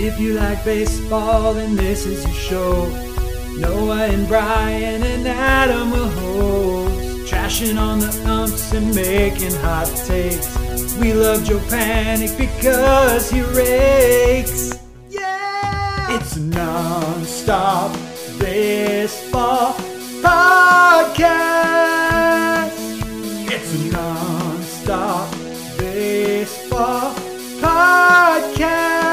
If you like baseball, then this is your show. Noah and Brian and Adam will host, trashing on the umps and making hot takes. We love Joe Panic because he rakes. Yeah! It's a non-stop baseball podcast. It's a non-stop baseball podcast.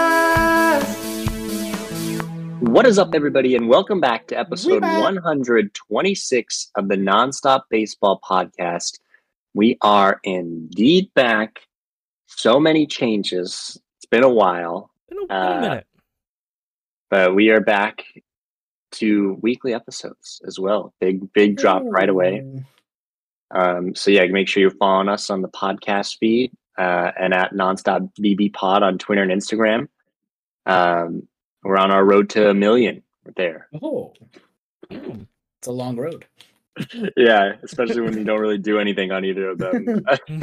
What is up, everybody, and welcome back to episode 126 of the Nonstop Baseball Podcast. We are indeed back. So many changes. It's been a while. Been a minute. But we are back to weekly episodes as well. Big drop right away. So yeah, make sure you're following us on the podcast feed and at Nonstop BB Pod on Twitter and Instagram. We're on our road to 1 million there. Oh, it's a long road. Yeah, especially when you don't really do anything on either of them.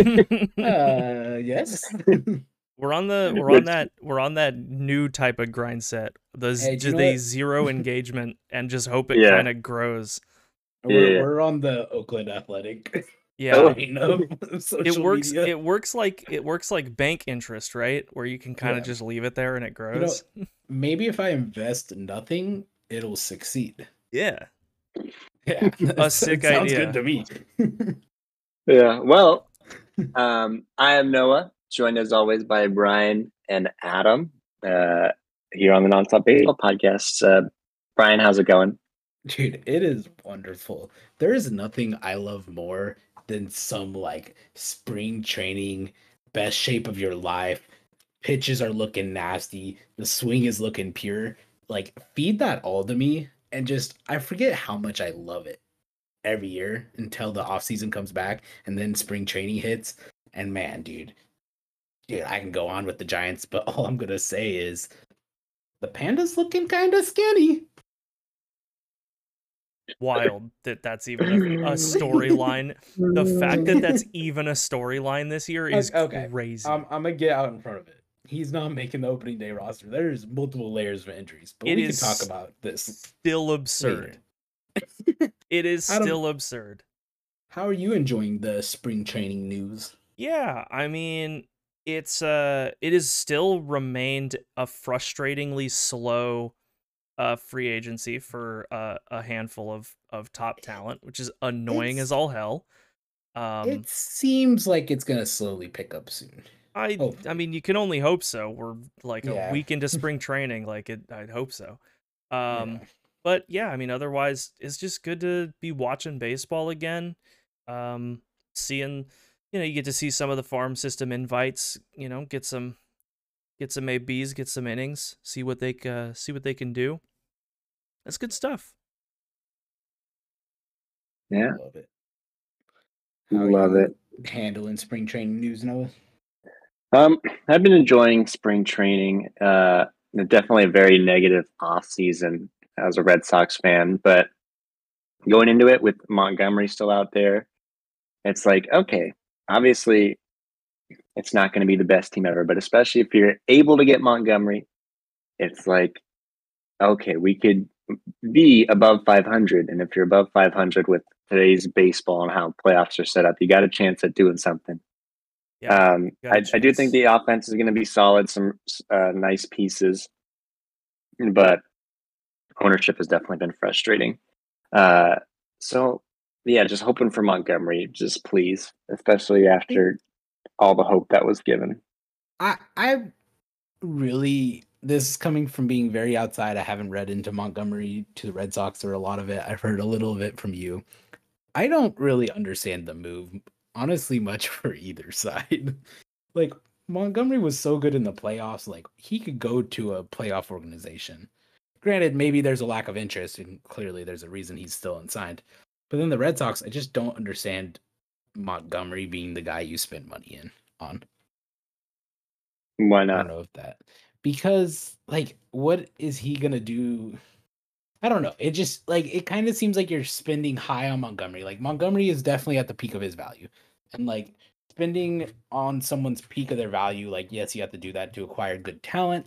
Yes. We're on that new type of grind set. The zero engagement and just hope it kind of grows. We're on the Oakland Athletic. Yeah, it works. Media. It works like bank interest, right? Where you can kind of just leave it there and it grows. Maybe if I invest nothing, it'll succeed. Yeah. Yeah, a sick idea. Sounds good to me. Yeah. Well, I am Noah, joined as always by Brian and Adam here on the Nonstop Baseball Podcast. Brian, how's it going? Dude, it is wonderful. There is nothing I love more than some like spring training, best shape of your life. Pitches are looking nasty. The swing is looking pure. Like, feed that all to me. And just, I forget how much I love it every year until the offseason comes back and then spring training hits. And man, dude, I can go on with the Giants, but all I'm going to say is the Pandas looking kind of skinny. Wild that's even a storyline. The fact that that's even a storyline this year is crazy. I'm going to get out in front of it. He's not making the opening day roster. There's multiple layers of injuries, but we can talk about this. Still absurd. It is still absurd. How are you enjoying the spring training news? Yeah, I mean, it has still remained a frustratingly slow free agency for a handful of top talent, which is annoying as all hell. It seems like it's gonna slowly pick up soon. I mean, you can only hope so. We're like a week into spring training. I'd hope so. But yeah, I mean, otherwise, it's just good to be watching baseball again. Seeing, you get to see some of the farm system invites. Get some ABs, get some innings, see what they can do. That's good stuff. Yeah, love it. Love it. Handling spring training news, Noah. I've been enjoying spring training. Definitely a very negative off season as a Red Sox fan, but going into it with Montgomery still out there, it's like, okay, obviously it's not going to be the best team ever, but especially if you're able to get Montgomery, it's like, okay, we could be above 500. And if you're above 500 with today's baseball and how playoffs are set up, you got a chance at doing something. Yeah, I do think the offense is going to be solid, some nice pieces, but ownership has definitely been frustrating. So, yeah, just hoping for Montgomery, just please, especially after all the hope that was given. I really, this is coming from being very outside. I haven't read into Montgomery to the Red Sox or a lot of it. I've heard a little of it from you. I don't really understand the move. Honestly, much for either side. Like, Montgomery was so good in the playoffs. Like, he could go to a playoff organization. Granted, maybe there's a lack of interest, and clearly there's a reason he's still unsigned. But then the Red Sox, I just don't understand Montgomery being the guy you spend money on. Why not? I don't know if that. Because, like, what is he going to do? I don't know. It just, like, it kind of seems like you're spending high on Montgomery. Like, Montgomery is definitely at the peak of his value. And, like, spending on someone's peak of their value, like, yes, you have to do that to acquire good talent.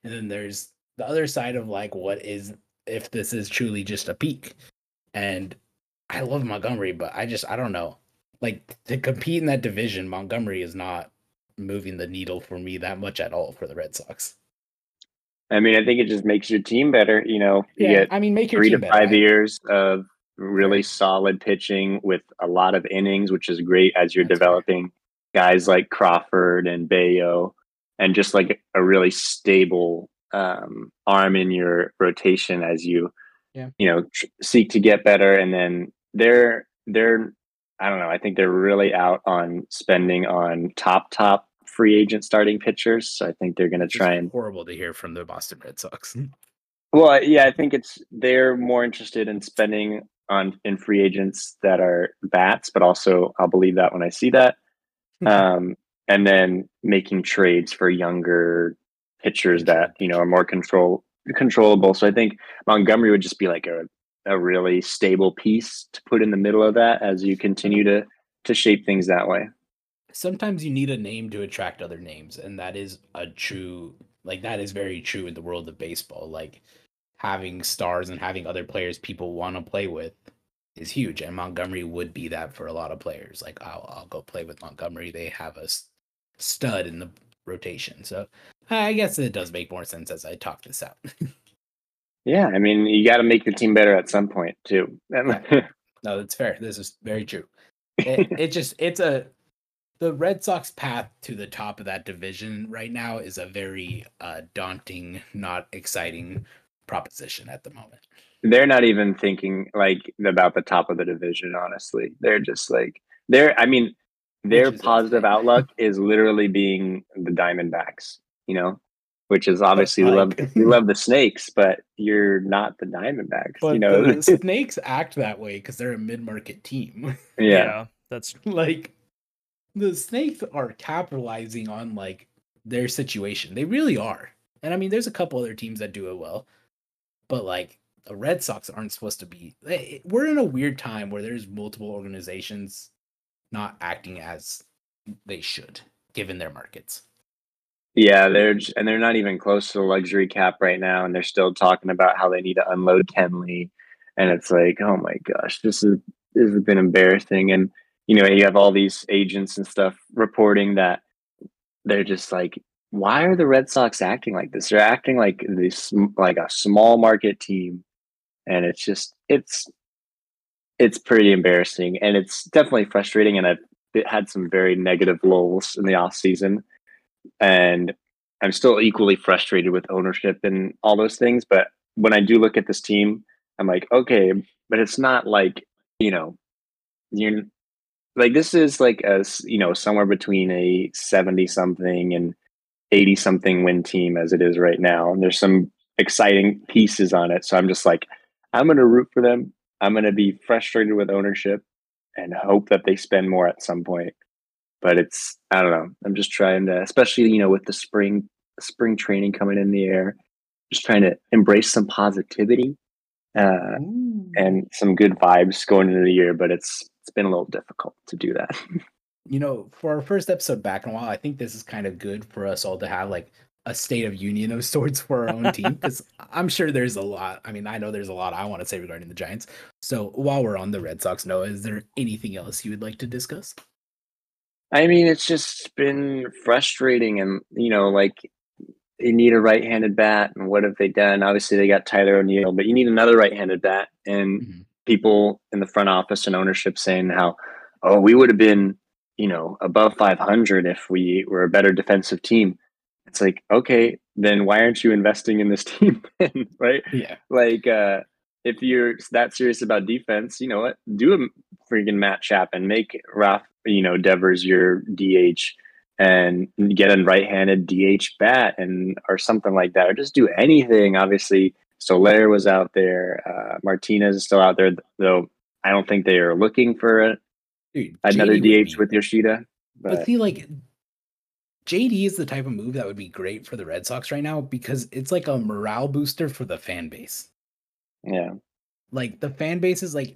And then there's the other side of like, what is if this is truly just a peak? And I love Montgomery, but I don't know. Like, to compete in that division, Montgomery is not moving the needle for me that much at all for the Red Sox. I mean, I think it just makes your team better. You know, you get make your 3 team to 5 better. years of really solid pitching with a lot of innings, which is great as you're developing guys like Crawford and Bayo, and just like a really stable arm in your rotation as you seek to get better. And then they're I don't know, I think they're really out on spending on top free agent starting pitchers. So I think they're going to try and horrible to hear from the Boston Red Sox. Well, yeah, I think they're more interested in spending in free agents that are bats, but also I'll believe that when I see that. And then making trades for younger pitchers that, are more controllable. So I think Montgomery would just be like a really stable piece to put in the middle of that as you continue to shape things that way. Sometimes you need a name to attract other names, and that is that is very true in the world of baseball. Like, having stars and having other players people want to play with is huge, and Montgomery would be that for a lot of players. Like, I'll go play with Montgomery. They have a stud in the rotation. So I guess it does make more sense as I talk this out. Yeah, I mean, you got to make your team better at some point too. No, that's fair. This is very true. The Red Sox path to the top of that division right now is a very daunting, not exciting proposition at the moment. They're not even thinking about the top of the division, honestly. They're just like their positive outlook is literally being the Diamondbacks, which is obviously we love the Snakes, but you're not the Diamondbacks. But the Snakes act that way because they're a mid-market team. Yeah, that's like the Snakes are capitalizing on like their situation. They really are. And I mean, there's a couple other teams that do it well, but like the Red Sox aren't supposed to be. We're in a weird time where there's multiple organizations not acting as they should, given their markets. Yeah, they're not even close to the luxury cap right now, and they're still talking about how they need to unload Kenley, and it's like, oh my gosh, this has been embarrassing. And you have all these agents and stuff reporting that they're just like, why are the Red Sox acting like this? They're acting like this, like a small market team, and it's pretty embarrassing, and it's definitely frustrating. And I've had some very negative lulls in the off season. And I'm still equally frustrated with ownership and all those things. But when I do look at this team, I'm like, okay, but it's not like, you're like, this is like somewhere between a 70 something and 80 something win team as it is right now. And there's some exciting pieces on it. So I'm just like, I'm going to root for them. I'm going to be frustrated with ownership and hope that they spend more at some point. But I don't know. I'm just trying to, especially, with the spring training coming in the air, just trying to embrace some positivity and some good vibes going into the year. But it's been a little difficult to do that. For our first episode back in a while, I think this is kind of good for us all to have like a state of union of sorts for our own team, because I'm sure there's a lot. I mean, I know there's a lot I want to say regarding the Giants. So while we're on the Red Sox, Noah, is there anything else you would like to discuss? I mean, it's just been frustrating, and like, you need a right-handed bat, and what have they done? Obviously, they got Tyler O'Neill, but you need another right-handed bat, and people in the front office and ownership saying how, we would have been, above 500 if we were a better defensive team. It's like, okay, then why aren't you investing in this team, right? Yeah, like if you're that serious about defense, you know what? Do a freaking Matt Chapman, make Ralph, Devers your DH, and get a right-handed DH bat or something like that, or just do anything. Obviously, Soler was out there. Martinez is still out there, though I don't think they are looking for another DH with Yoshida. But see, like, JD is the type of move that would be great for the Red Sox right now, because it's like a morale booster for the fan base. Yeah. Like, the fan base is like,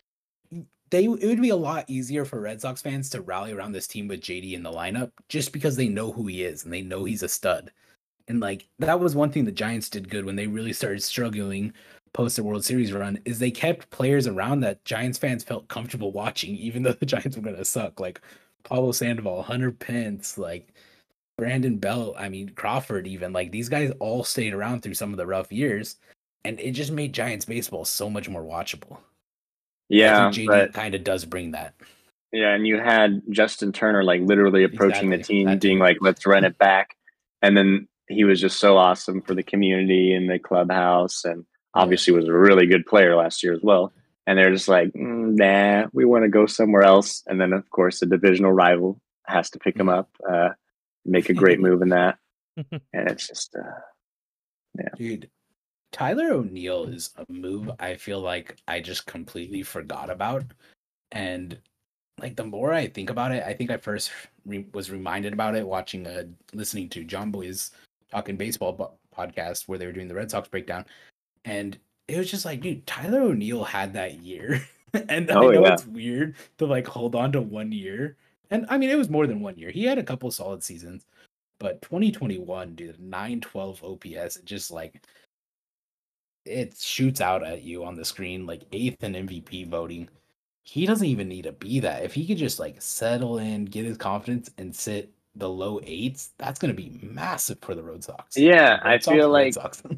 it would be a lot easier for Red Sox fans to rally around this team with JD in the lineup, just because they know who he is and they know he's a stud. And like that was one thing the Giants did good when they really started struggling post the World Series run, is they kept players around that Giants fans felt comfortable watching, even though the Giants were gonna suck. Like Pablo Sandoval, Hunter Pence, like Brandon Belt, I mean Crawford, even like these guys all stayed around through some of the rough years, and it just made Giants baseball so much more watchable. Yeah, I think JD kind of does bring that. Yeah, and you had Justin Turner like literally approaching the team, being like, "Let's run it back," and then he was just so awesome for the community and the clubhouse, and obviously was a really good player last year as well. And they're just like, "Nah, we want to go somewhere else." And then, of course, the divisional rival has to pick him up, make a great move in that, and it's just, yeah, dude. Tyler O'Neill is a move I feel like I just completely forgot about, and like the more I think about it, I think I first was reminded about it watching listening to John Boy's Talking Baseball podcast where they were doing the Red Sox breakdown, and it was just like, dude, Tyler O'Neill had that year, and I know it's weird to like hold on to 1 year, and I mean it was more than 1 year. He had a couple solid seasons, but 2021, dude, 912 OPS, it just like it shoots out at you on the screen, like 8th in MVP voting. He doesn't even need to be that. If he could just like settle in, get his confidence, and sit the low 8s, that's going to be massive for the Red Sox. Yeah, I feel like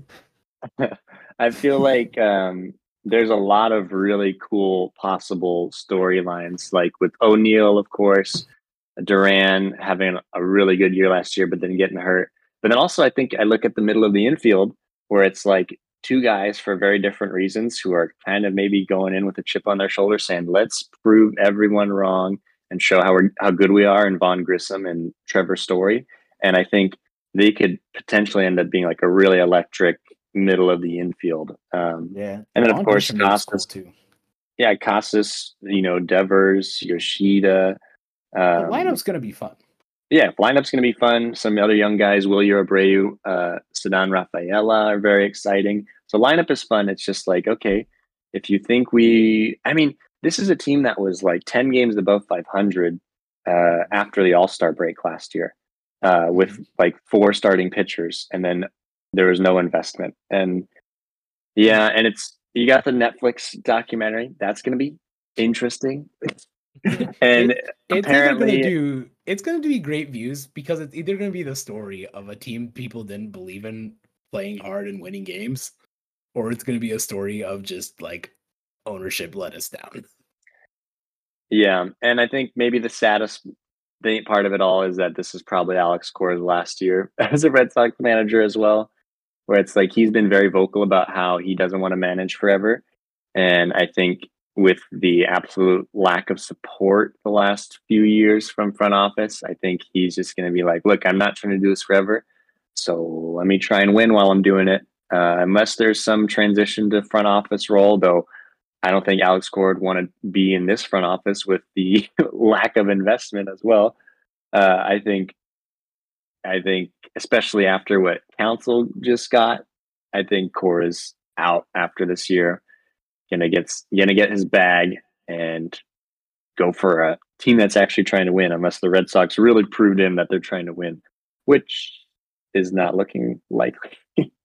I feel like there's a lot of really cool possible storylines, like with O'Neill, of course, Duran having a really good year last year, but then getting hurt. But then also, I think I look at the middle of the infield where it's like two guys for very different reasons who are kind of maybe going in with a chip on their shoulder saying, let's prove everyone wrong and show how good we are, in Vaughn Grissom and Trevor Story. And I think they could potentially end up being like a really electric middle of the infield. And then of course, Costas too. Yeah, Costas, Devers, Yoshida. The lineup's going to be fun. Yeah, lineup's going to be fun. Some other young guys, Wilyer Abreu, Ceddanne Rafaela are very exciting. So lineup is fun. It's just like, okay, if you think this is a team that was like 10 games above 500 after the All-Star break last year with like 4 starting pitchers, and then there was no investment. And yeah, and you got the Netflix documentary. That's going to be interesting. And apparently it's going to be great views, because it's either going to be the story of a team people didn't believe in playing hard and winning games, or it's going to be a story of just like ownership let us down. Yeah, and I think maybe the saddest part of it all is that this is probably Alex Cora's last year as a Red Sox manager as well, where it's like he's been very vocal about how he doesn't want to manage forever. And I think with the absolute lack of support the last few years from front office, I think he's just going to be like, look, I'm not trying to do this forever, so let me try and win while I'm doing it. Unless there's some transition to front office role, though I don't think Alex Cora would want to be in this front office with the lack of investment as well. I think especially after what Council just got, I think Cora's out after this year. Gonna get his bag and go for a team that's actually trying to win, unless the Red Sox really proved him that they're trying to win, which is not looking likely.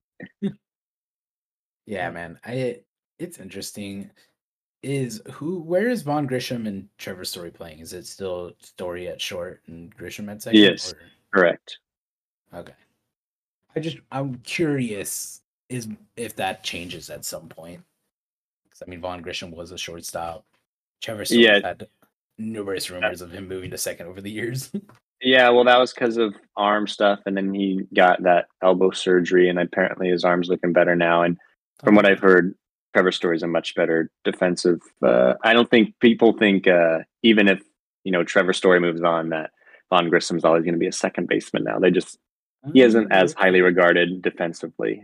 Yeah, man. It's interesting. Where is Vaughn Grissom and Trevor Story playing? Is it still Story at short and Grissom at second? Yes, correct. Okay. I'm curious if that changes at some point. I mean, Vaughn Grissom was a shortstop. Trevor Story had numerous rumors of him moving to second over the years. Yeah, well, that was because of arm stuff, and then he got that elbow surgery, and apparently his arm's looking better now. And from what I've heard, Trevor Story is a much better defensive. I don't think people think even if Trevor Story moves on, that Vaughn Grissom's always going to be a second baseman now. He isn't as highly regarded defensively.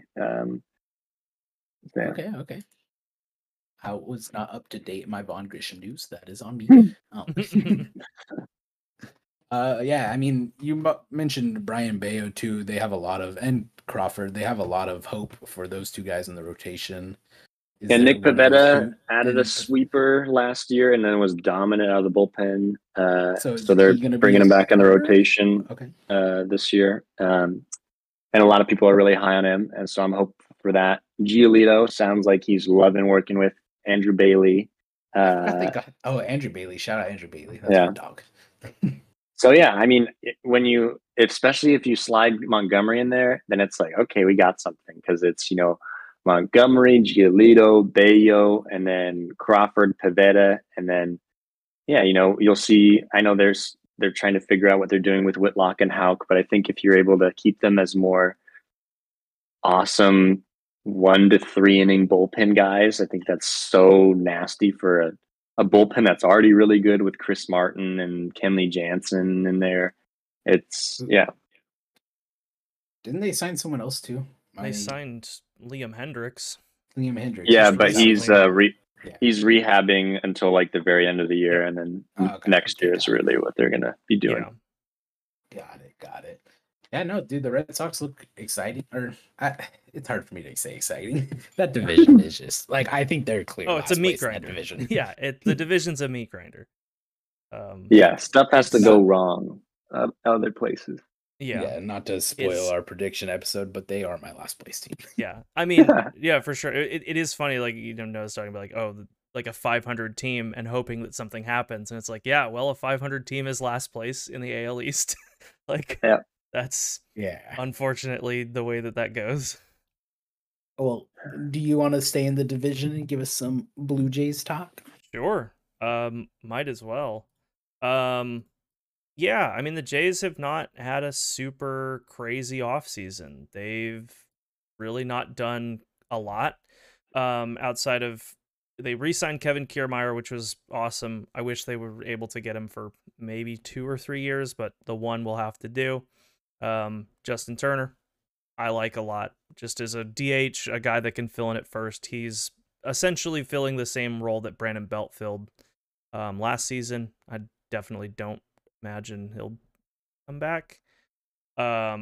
Okay. I was not up to date in my Vaughn Grissom news. That is on me. Yeah, I mean, you mentioned Brian Bayo too. They have and Crawford. They have a lot of hope for those two guys in the rotation. And Nick Pivetta added a sweeper last year and then was dominant out of the bullpen. So they're bringing him back in the rotation this year. and a lot of people are really high on him, and so I'm hopeful for that. Giolito sounds like he's loving working with Andrew Bailey. Andrew Bailey. Shout out Andrew Bailey. That's my dog. So yeah, I mean, especially if you slide Montgomery in there, then it's like, okay, we got something, because it's, Montgomery, Giolito, Bello, and then Crawford, Pivetta, and then you'll see. I know they're trying to figure out what they're doing with Whitlock and Houck, but I think if you're able to keep them as more awesome 1 to 3 inning bullpen guys, I think that's so nasty for a bullpen that's already really good with Chris Martin and Kenley Jansen in there. Didn't they sign someone else too? They signed Liam Hendriks. Yeah, but he's rehabbing until like the very end of the year, and then next year is really what they're gonna be doing. Yeah. Got it. Yeah, no, dude, the Red Sox look exciting. It's hard for me to say exciting. That division is just like, I think they're clear. Oh, it's a meat grinder division. Yeah, the division's a meat grinder. Stuff has to go wrong other places. Yeah, not to spoil our prediction episode, but they are my last place team. Yeah, I mean, yeah, for sure. It is funny, like, Noah's talking about, like, like a 500 team and hoping that something happens, and it's like, yeah, well, a 500 team is last place in the AL East. Like, that's unfortunately the way that goes. Well, do you want to stay in the division and give us some Blue Jays talk? Sure. Might as well. Yeah, I mean, the Jays have not had a super crazy offseason. They've really not done a lot. Outside of, they re-signed Kevin Kiermaier, which was awesome. I wish they were able to get him for maybe 2 or 3 years, but the one will have to do. Justin Turner, I like a lot. Just as a DH, a guy that can fill in at first. He's essentially filling the same role that Brandon Belt filled last season. I definitely don't imagine he'll come back. Yeah,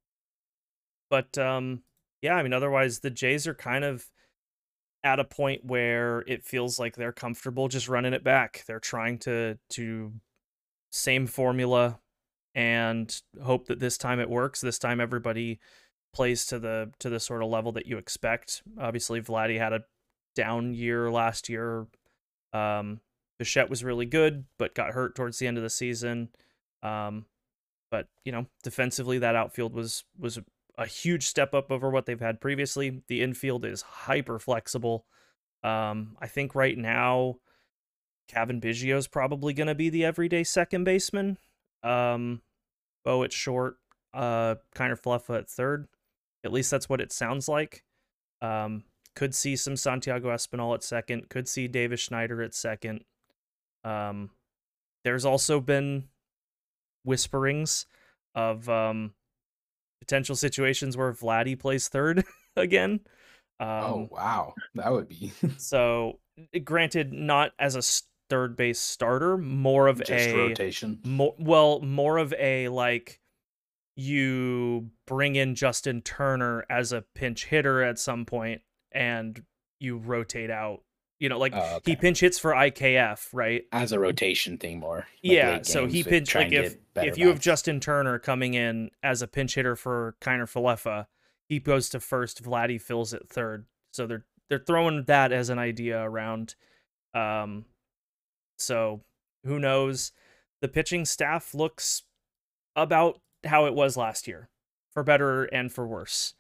I mean, otherwise the Jays are kind of at a point where it feels like they're comfortable just running it back. They're trying to same formula and hope that this time it works. This time everybody plays to the sort of level that you expect. Obviously, Vladdy had a down year last year. Bichette was really good, but got hurt towards the end of the season. But defensively, that outfield was a huge step up over what they've had previously. The infield is hyper flexible. I think right now, Cavan Biggio is probably going to be the everyday second baseman. Bo at short, Kiner Falefa at third. At least that's what it sounds like. Could see some Santiago Espinal at second. Could see Davis Schneider at second. There's also been whisperings of potential situations where Vladdy plays third again. Oh, wow. That would be. So, granted, not as a third base starter, more of just rotation. More of a, like, you bring in Justin Turner as a pinch hitter at some point and you rotate out. He pinch hits for IKF, right? As a rotation thing more. Yeah, so he pinch, like, if you have Justin Turner coming in as a pinch hitter for Kiner Falefa, he goes to first, Vladdy fills at third. So they're throwing that as an idea around. So who knows? The pitching staff looks about how it was last year, for better and for worse.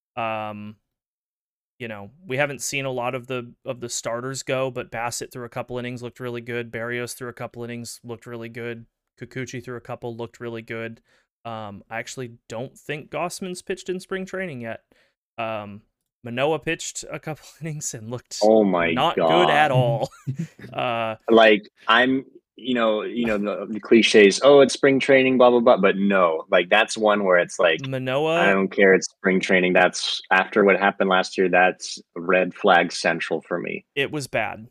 We haven't seen a lot of the starters go, but Bassett through a couple innings looked really good. Berrios through a couple innings looked really good. Kikuchi through a couple looked really good. I actually don't think Gossman's pitched in spring training yet. Manoah pitched a couple innings and looked not good at all. Like, I'm, the cliches, it's spring training, blah, blah, blah. But no, like, that's one where it's like, Manoah, I don't care. It's spring training. That's after what happened last year. That's red flag central for me. It was bad.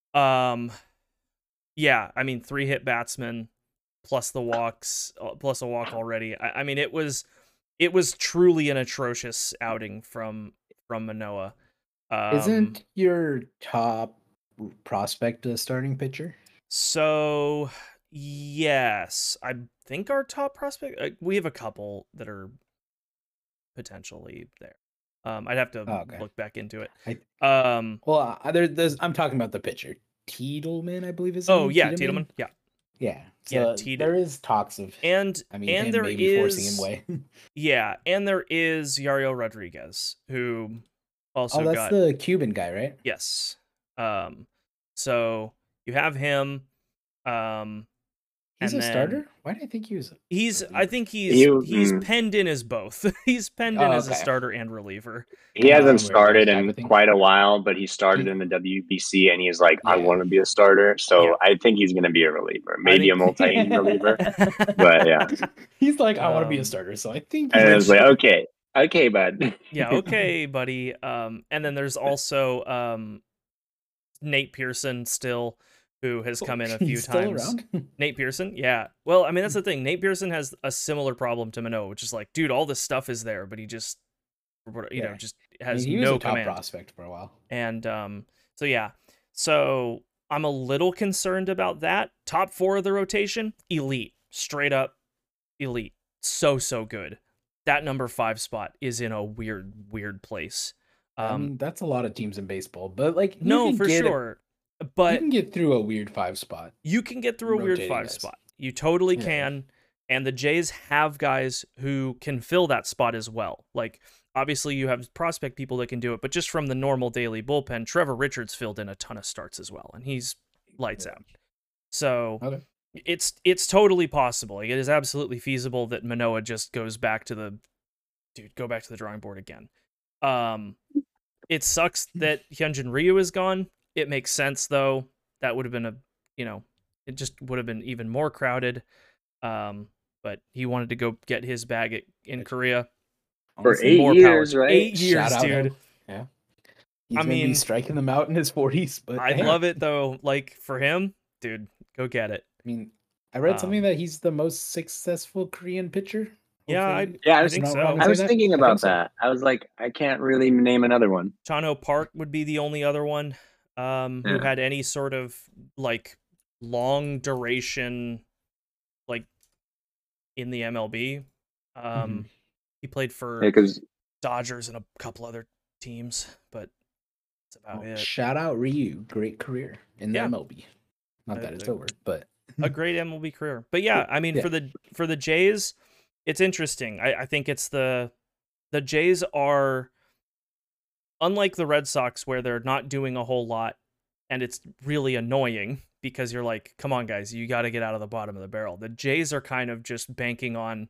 Yeah, I mean, 3-hit batsman plus the walks, plus a walk already. I mean, it was truly an atrocious outing from Manoah. Isn't your top prospect a starting pitcher? So, yes, I think our top prospect, we have a couple that are potentially there. I'd have to look back into it. I'm talking about the pitcher, Tiedemann, I believe is. Oh yeah, Tiedemann. Yeah. Yeah. So there is talks of and there maybe is forcing him away. Yeah, and there is Yariel Rodriguez, who also that's the Cuban guy, right? Yes. So you have him. He's a starter? Why do I think he was? I think he's penned in as both. He's penned in as a starter and reliever. He hasn't started in quite a while, but he started in the WBC, and he's like, I want to be a starter. So I think he's going to be a reliever, maybe a multi-inning reliever. But yeah, he's like, I want to be a starter. So I think. And I was like, okay, bud. Yeah, okay, buddy. And then there's also Nate Pearson still, who has come in a few times. Nate Pearson, yeah. Well, I mean, that's the thing. Nate Pearson has a similar problem to Manoah, which is like, dude, all this stuff is there, but he just, just has he no was a top command. Prospect for a while. And so yeah, so I'm a little concerned about that. Top 4 of the rotation, elite, straight up elite, so good. That number 5 spot is in a weird place. I mean, that's a lot of teams in baseball, but like, no, for sure. But you can get through a weird 5 spot. You can get through a weird 5 spot. You totally can. And the Jays have guys who can fill that spot as well. Like, obviously you have prospect people that can do it, but just from the normal daily bullpen, Trevor Richards filled in a ton of starts as well, and he's lights out. So it's totally possible. It is absolutely feasible that Manoah just goes back to the drawing board again. It sucks that Hyunjin Ryu is gone. It makes sense, though. That would have been it just would have been even more crowded. But he wanted to go get his bag in Korea. For 8 years, right? 8 years, dude. Yeah. He's maybe striking them out in his 40s. But I love it, though. Like, for him, dude, go get it. I mean, I read something that he's the most successful Korean pitcher. Yeah, I think so. I was thinking about that. I was like, I can't really name another one. Chano Park would be the only other one who had any sort of like long duration, like in the MLB. He played for Dodgers and a couple other teams, but that's about it. Shout out Ryu, great career in the MLB. Not that it's over, but a great MLB career. But yeah, I mean, for the Jays, it's interesting. I think it's the Jays are, unlike the Red Sox, where they're not doing a whole lot, and it's really annoying because you're like, come on, guys, you got to get out of the bottom of the barrel. The Jays are kind of just banking on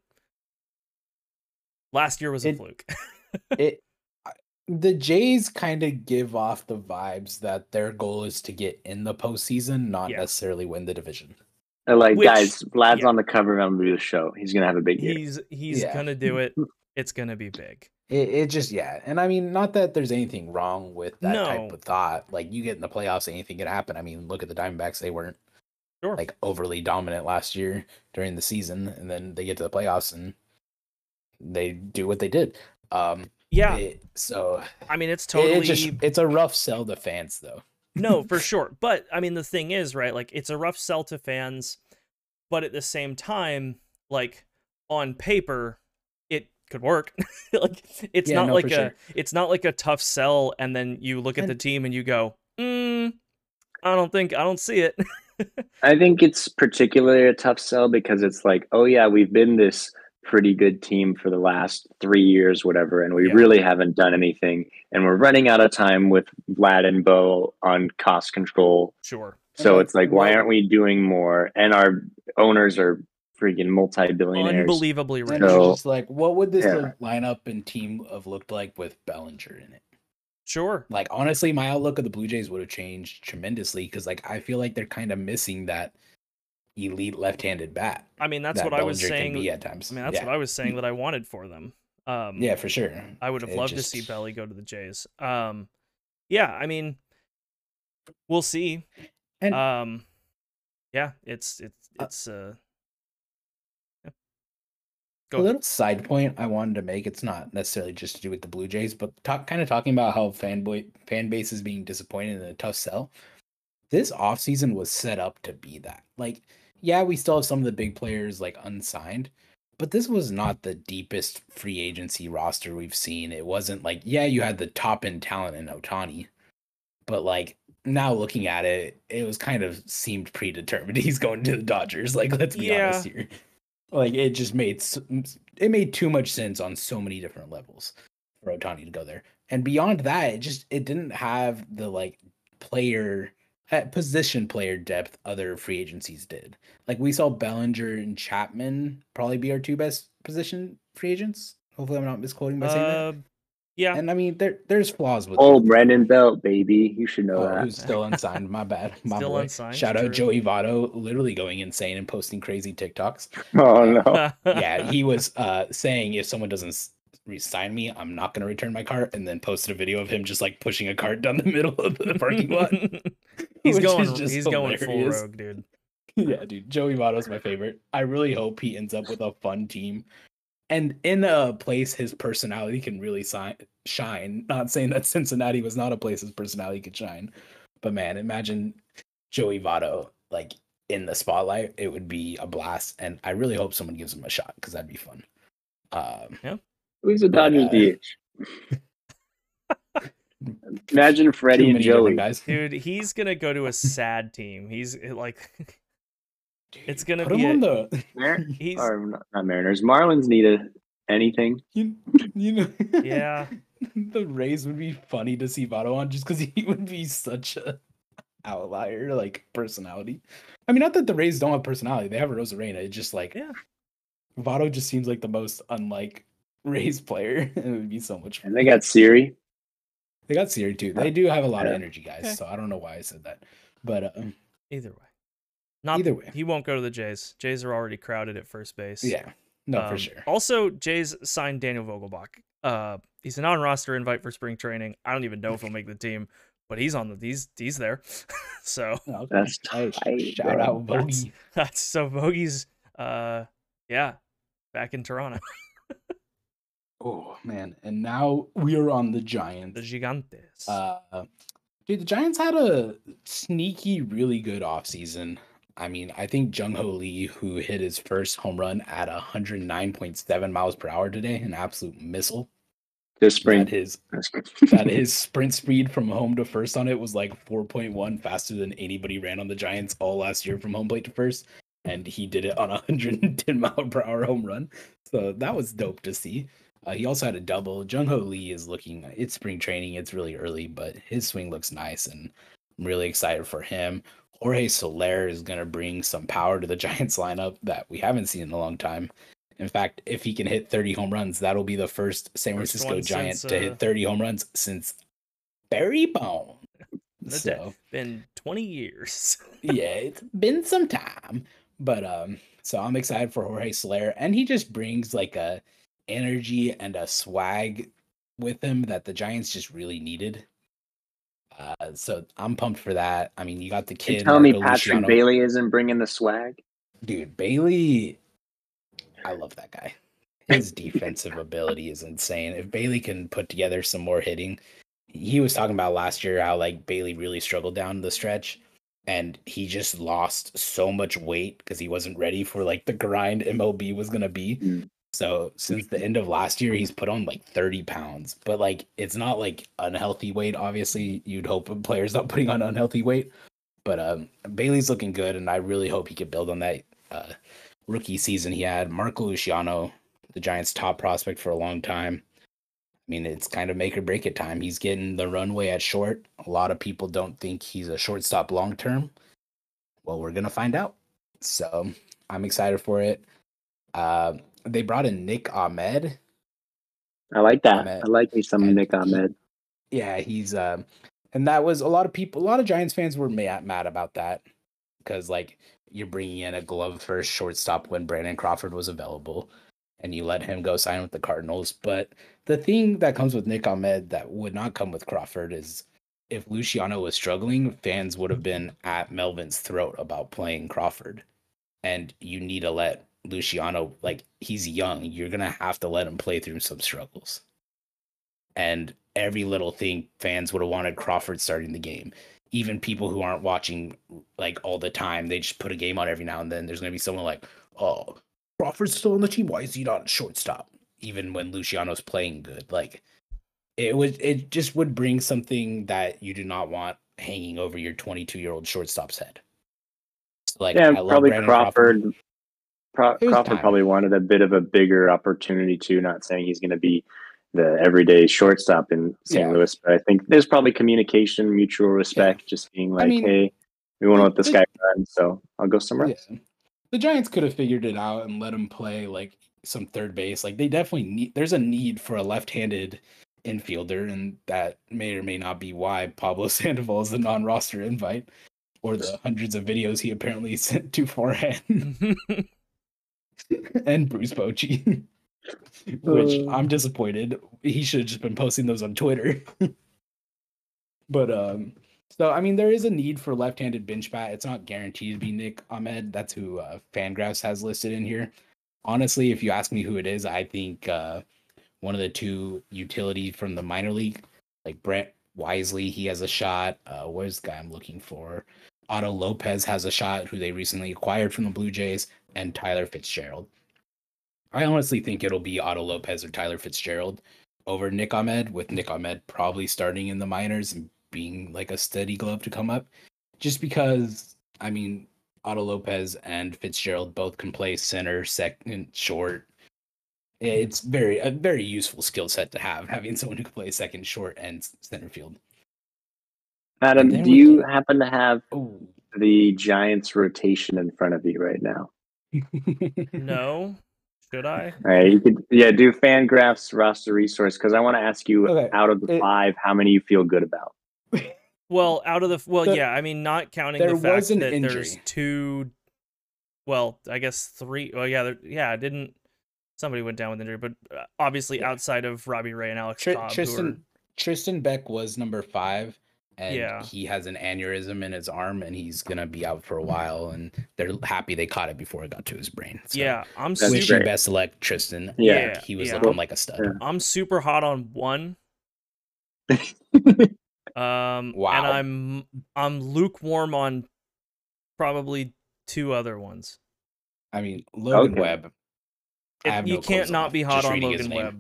last year was a fluke. The Jays kind of give off the vibes that their goal is to get in the postseason, not necessarily win the division. Guys, Vlad's on the cover of the show. He's gonna have a big year. He's gonna do it. It's gonna be big. It just and I mean, not that there's anything wrong with that type of thought. Like, you get in the playoffs, anything can happen. I mean, look at the Diamondbacks; they weren't like overly dominant last year during the season, and then they get to the playoffs and they do what they did. So I mean, it's totally it's a rough sell to fans, though. No, for sure. But I mean, the thing is, right? Like, it's a rough sell to fans, but at the same time, like, on paper, it could work. Like, it's not like it's not like a tough sell, and then you look at the team and you go, I don't see it. I think it's particularly a tough sell because it's like, oh yeah, we've been this pretty good team for the last 3 years, whatever, and we really haven't done anything, and we're running out of time with Vlad and Bo on cost control. Sure. So it's like, why aren't we doing more? And our owners are freaking multi-billionaires. Unbelievably rich. So, just like, what would this lineup and team have looked like with Bellinger in it? Sure. Like, honestly, my outlook of the Blue Jays would have changed tremendously because, like, I feel like they're kind of missing that elite left-handed bat. I mean, that's what I was saying. Can be at times. I mean, that's what I was saying that I wanted for them. Yeah, for sure. I would have loved to see Belly go to the Jays. Yeah, I mean, we'll see. And yeah, it's a little side point I wanted to make. It's not necessarily just to do with the Blue Jays, but talking about how fan base is being disappointed in a tough sell. This offseason was set up to be that. Like, yeah, we still have some of the big players like unsigned, But this was not the deepest free agency roster we've seen. It wasn't like, yeah, you had the top end talent in Ohtani, but like now looking at it, it was kind of seemed predetermined. He's going to the Dodgers. Like, let's be honest here. Like, it just made too much sense on so many different levels for Ohtani to go there. And beyond that, it didn't have the like position player depth other free agencies did. Like, we saw Bellinger and Chapman probably be our two best position free agents. Hopefully I'm not misquoting by saying that. Yeah. And I mean, there's flaws with Brandon Belt, baby. You should know that. Who's still unsigned. My bad. My still boy. Unsigned. Shout out Joey Votto, literally going insane and posting crazy TikToks. Oh, no. Yeah, he was saying if someone doesn't resign me, I'm not going to return my cart, and then posted a video of him just like pushing a cart down the middle of the parking lot. he's going full rogue, dude. Yeah, dude. Joey Votto's my favorite. I really hope he ends up with a fun team. And in a place his personality can really shine. Not saying that Cincinnati was not a place his personality could shine. But man, imagine Joey Votto like in the spotlight. It would be a blast. And I really hope someone gives him a shot because that'd be fun. Yeah. Who's a Dodgers DH? Imagine Freddie and Joey. Guys. Dude, he's going to go to a sad team. He's like... Dude, it's gonna be he's or not Mariners. Marlins need anything. You know, yeah. The Rays would be funny to see Votto on just because he would be such a outlier, like personality. I mean, not that the Rays don't have personality; they have Rosarena. It's just like, Votto just seems like the most unlike Rays player. It would be so much fun. And they got Siri. They got Siri too. They do have a lot of energy, guys. Okay. So I don't know why I said that, but either way. Either way, he won't go to the Jays. Jays are already crowded at first base. Yeah, no, for sure. Also, Jays signed Daniel Vogelbach. He's a non-roster invite for spring training. I don't even know if he'll make the team, but he's on he's there. So that's tight. Shout out Vogie. That's so Vogie's. Back in Toronto. Oh man, and now we are on the Giants. The Gigantes. Dude, the Giants had a sneaky, really good offseason. I mean, I think Jung Ho Lee, who hit his first home run at 109.7 miles per hour today, an absolute missile. This spring. That his sprint speed from home to first on it was like 4.1 faster than anybody ran on the Giants all last year from home plate to first. And he did it on a 110 mile per hour home run. So that was dope to see. He also had a double. Jung Ho Lee is it's spring training. It's really early, but his swing looks nice. And I'm really excited for him. Jorge Soler is going to bring some power to the Giants lineup that we haven't seen in a long time. In fact, if he can hit 30 home runs, that'll be the first San Francisco Giant to hit 30 home runs since Barry Bonds. That's been 20 years. Yeah, it's been some time. But so I'm excited for Jorge Soler, and he just brings like a energy and a swag with him that the Giants just really needed. So I'm pumped for that. I mean, you got the kid. Tell me Patrick Bailey isn't bringing the swag? Dude, Bailey, I love that guy. His defensive ability is insane. If Bailey can put together some more hitting, he was talking about last year how like Bailey really struggled down the stretch, and he just lost so much weight because he wasn't ready for like the grind MLB was gonna be. So since the end of last year, he's put on like 30 pounds, but like it's not like unhealthy weight. Obviously, you'd hope a player's not putting on unhealthy weight, but Bailey's looking good, and I really hope he could build on that rookie season he had. Marco Luciano, the Giants' top prospect for a long time. I mean, it's kind of make or break it time. He's getting the runway at short. A lot of people don't think he's a shortstop long term. Well, we're gonna find out. So I'm excited for it. They brought in Nick Ahmed. I like that. I like me some Nick Ahmed. Yeah, he's and that was a lot of Giants fans were mad about that because like you're bringing in a glove first shortstop when Brandon Crawford was available, and you let him go sign with the Cardinals. But the thing that comes with Nick Ahmed that would not come with Crawford is if Luciano was struggling, fans would have been at Melvin's throat about playing Crawford, and you need to let Luciano, like, he's young. You're going to have to let him play through some struggles. And every little thing, fans would have wanted Crawford starting the game. Even people who aren't watching, like, all the time, they just put a game on every now and then. There's going to be someone like, oh, Crawford's still on the team. Why is he not a shortstop? Even when Luciano's playing good, like it just would bring something that you do not want hanging over your 22-year-old shortstop's head. So, like, yeah, I love probably Brandon Crawford. It was Crawford time. probably wanted a bit of a bigger opportunity too. Not saying he's going to be the everyday shortstop in St. Yeah. Louis, but I think there's probably communication, mutual respect, just being like, hey, we want to let this guy run, so I'll go somewhere else. The Giants could have figured it out and let him play like some third base. Like, they definitely need. There's a need for a left-handed infielder, and that may or may not be why Pablo Sandoval is a non-roster invite, or the hundreds of videos he apparently sent to Forehand and Bruce Bochy, which I'm disappointed. He should have just been posting those on Twitter. But so I mean, there is a need for left-handed bench bat. It's not guaranteed to be Nick Ahmed. That's who Fangraphs has listed in here. Honestly, if you ask me who it is, I think one of the two utility from the minor league, like Brent Wisely, he has a shot. Where's the guy I'm looking for? Otto Lopez has a shot, who they recently acquired from the Blue Jays, and Tyler Fitzgerald. I honestly think it'll be Otto Lopez or Tyler Fitzgerald over Nick Ahmed, with Nick Ahmed probably starting in the minors and being like a steady glove to come up. Just because, I mean, Otto Lopez and Fitzgerald both can play center, second, short. It's a very useful skill set to have, having someone who can play second, short, and center field. Adam, do you happen to have the Giants rotation in front of you right now? No. Should I? All right, you could, do Fangraphs roster resource, because I want to ask you, out of the 5, how many you feel good about? Well, I mean, not counting the fact that there's 2. Well, I guess 3. Well, somebody went down with injury, but obviously outside of Robbie Ray and Alex Cobb, Tristan Beck was number 5. And he has an aneurysm in his arm, and he's gonna be out for a while. And they're happy they caught it before it got to his brain. So I'm wish you best of luck, Tristan. Yeah, he was looking like a stud. Yeah. I'm super hot on 1. Wow. And I'm lukewarm on probably 2 other ones. I mean, Logan Webb. You can't not be hot on Logan Webb.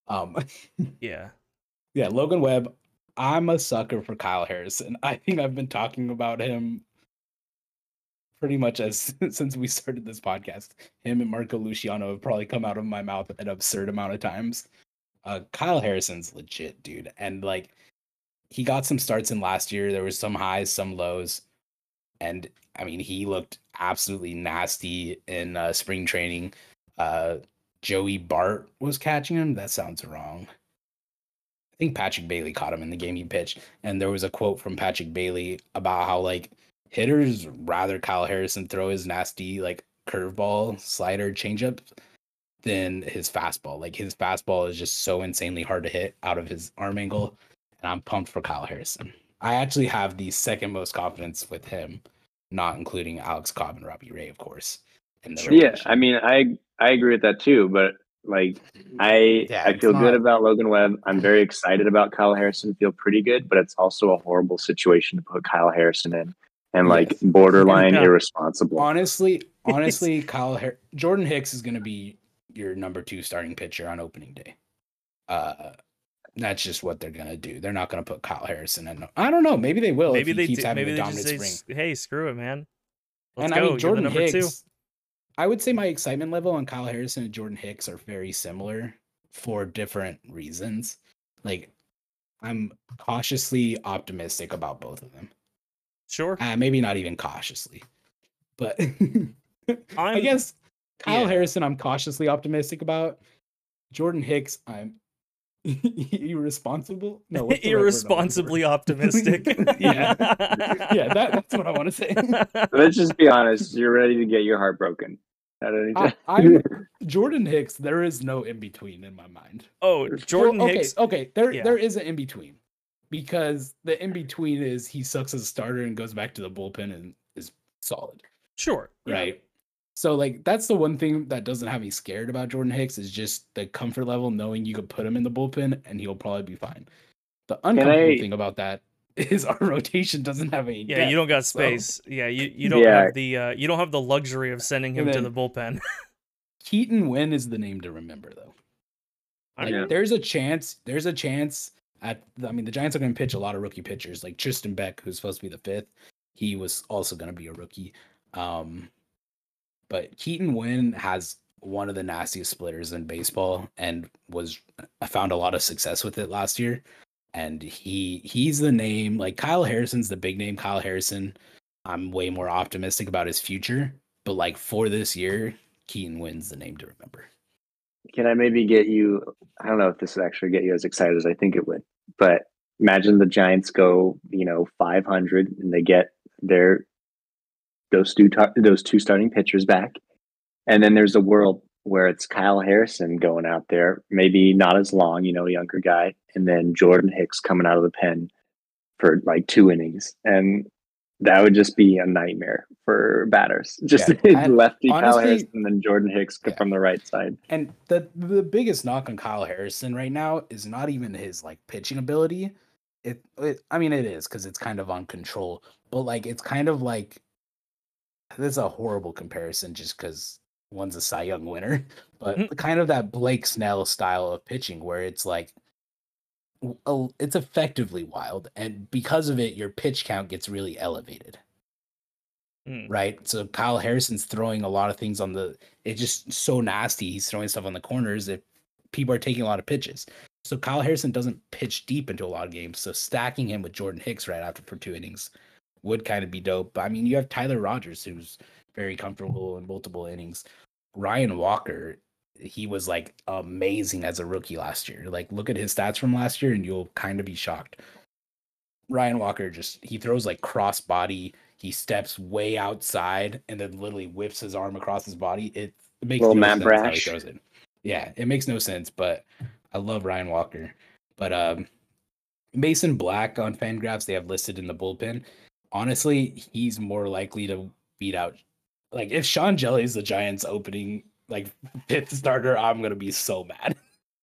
Yeah, Logan Webb. I'm a sucker for Kyle Harrison. I think I've been talking about him pretty much since we started this podcast. Him and Marco Luciano have probably come out of my mouth an absurd amount of times. Kyle Harrison's legit, dude. And like, he got some starts in last year. There was some highs, some lows. And I mean, he looked absolutely nasty in spring training. Joey Bart was catching him. That sounds wrong. I think Patrick Bailey caught him in the game he pitched. And there was a quote from Patrick Bailey about how, like, hitters rather Kyle Harrison throw his nasty, like, curveball, slider, changeup than his fastball. Like, his fastball is just so insanely hard to hit out of his arm angle. And I'm pumped for Kyle Harrison. I actually have the second most confidence with him, not including Alex Cobb and Robbie Ray, of course. Yeah, I mean, I agree with that too, but like, I feel good about Logan Webb. I'm very excited about Kyle Harrison. Feel pretty good, but it's also a horrible situation to put Kyle Harrison in, and like borderline irresponsible. Honestly, Jordan Hicks is going to be your number 2 starting pitcher on opening day. That's just what they're going to do. They're not going to put Kyle Harrison in. I don't know. Maybe they will. Maybe if he keeps having a dominant spring. Hey, screw it, man. Let's go. I mean, Jordan Hicks. 2. I would say my excitement level on Kyle Harrison and Jordan Hicks are very similar for different reasons. Like, I'm cautiously optimistic about both of them. Sure. Maybe not even cautiously, but I guess Kyle Harrison, I'm cautiously optimistic about. Jordan Hicks, I'm irresponsible. No, irresponsibly optimistic. That's what I want to say. Let's just be honest. You're ready to get your heart broken at any time. I'm Jordan Hicks. There is no in between in my mind. Oh, Jordan Hicks. Okay. There is an in between, because the in between is he sucks as a starter and goes back to the bullpen and is solid. Sure. Right. Yeah. So, like, that's the one thing that doesn't have me scared about Jordan Hicks, is just the comfort level knowing you could put him in the bullpen and he'll probably be fine. The uncomfortable thing about that is our rotation doesn't have any depth, you don't got space. So. Yeah, you don't have the you don't have the luxury of sending him to the bullpen. Keaton Winn is the name to remember, though. Like, there's a chance. The Giants are going to pitch a lot of rookie pitchers, like Tristan Beck, who's supposed to be the 5th. He was also going to be a rookie. But Keaton Winn has one of the nastiest splitters in baseball, and I found a lot of success with it last year. And he's the name. Like, Kyle Harrison's the big name. Kyle Harrison, I'm way more optimistic about his future. But like, for this year, Keaton Winn's the name to remember. Can I maybe get you? I don't know if this would actually get you as excited as I think it would, but imagine the Giants go, 500, and they get those two starting pitchers back, and then there's a world where it's Kyle Harrison going out there, maybe not as long, younger guy, and then Jordan Hicks coming out of the pen for like 2 innings, and that would just be a nightmare for batters. Just lefty Kyle Harrison and then Jordan Hicks from the right side. And the biggest knock on Kyle Harrison right now is not even his like pitching ability. It is because it's kind of on control, but like it's kind of like this is a horrible comparison just because one's a Cy Young winner, but kind of that Blake Snell style of pitching where it's like it's effectively wild, and because of it, your pitch count gets really elevated. Right? So Kyle Harrison's throwing a lot of things it's just so nasty. He's throwing stuff on the corners if people are taking a lot of pitches. So Kyle Harrison doesn't pitch deep into a lot of games. So stacking him with Jordan Hicks right after for 2 innings would kind of be dope. But I mean, you have Tyler Rogers, who's very comfortable in multiple innings. Ryan Walker, he was like amazing as a rookie last year. Like, look at his stats from last year and you'll kind of be shocked. Ryan Walker he throws like cross body. He steps way outside and then literally whips his arm across his body. It makes no sense how he throws it. Yeah, it makes no sense, but I love Ryan Walker. But Mason Black on Fangraphs, they have listed in the bullpen. Honestly, he's more likely to beat out. Like, if Sean Jelly is the Giants' opening like 5th starter, I'm gonna be so mad.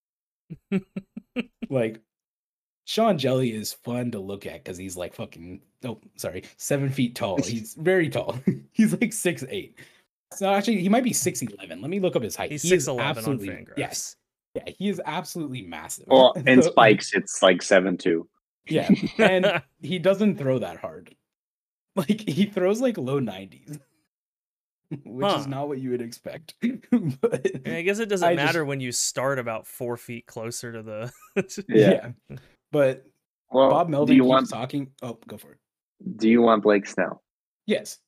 Like, Sean Jelly is fun to look at because he's like 7 feet tall. He's very tall. He's like 6'8". So actually, he might be 6'11". Let me look up his height. He's 6'11" on Fangraphs. Yes, yeah, he is absolutely massive. Well, in spikes, it's like 7'2". Yeah, and he doesn't throw that hard. Like, he throws like low 90s. Which is not what you would expect. But I guess it doesn't matter when you start about 4 feet closer to the. Yeah. But Bob Melvin keeps talking. Oh, go for it. Do you want Blake Snell? Yes.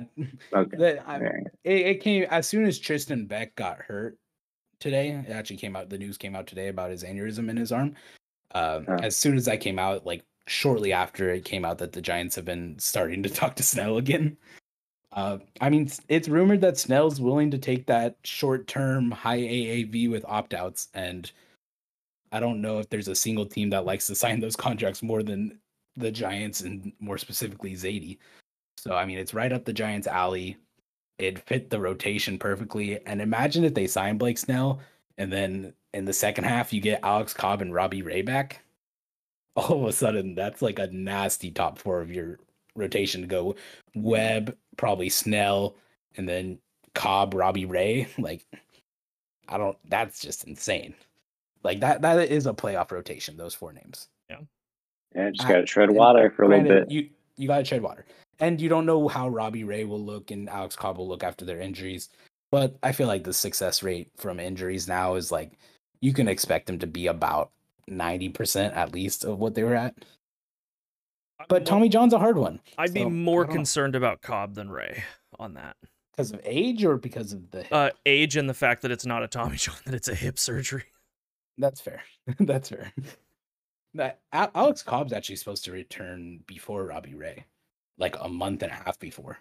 It came as soon as Tristan Beck got hurt today. It actually came out. The news came out today about his aneurysm in his arm. As soon as that came out, like shortly after it came out that the Giants have been starting to talk to Snell again. I mean, it's rumored that Snell's willing to take that short-term high AAV with opt-outs, and I don't know if there's a single team that likes to sign those contracts more than the Giants, and more specifically Zadie. So, I mean, it's right up the Giants' alley. It fit the rotation perfectly. And imagine if they sign Blake Snell, and then in the second half, you get Alex Cobb and Robbie Ray back. All of a sudden, that's like a nasty top 4 of your rotation to go. Webb, probably Snell, and then Cobb, Robbie Ray. Like, that's just insane. Like, that is a playoff rotation, those 4 names. Yeah, just got to tread water for a little bit. You got to tread water. And you don't know how Robbie Ray will look and Alex Cobb will look after their injuries. But I feel like the success rate from injuries now is like, you can expect them to be about 90% at least of what they were at. But Tommy John's a hard one. I'd be more concerned about Cobb than Ray on that. Because of age or because of the hip? Age and the fact that it's not a Tommy John, that it's a hip surgery. That's fair. That's fair. Alex Cobb's actually supposed to return before Robbie Ray, like a month and a half before.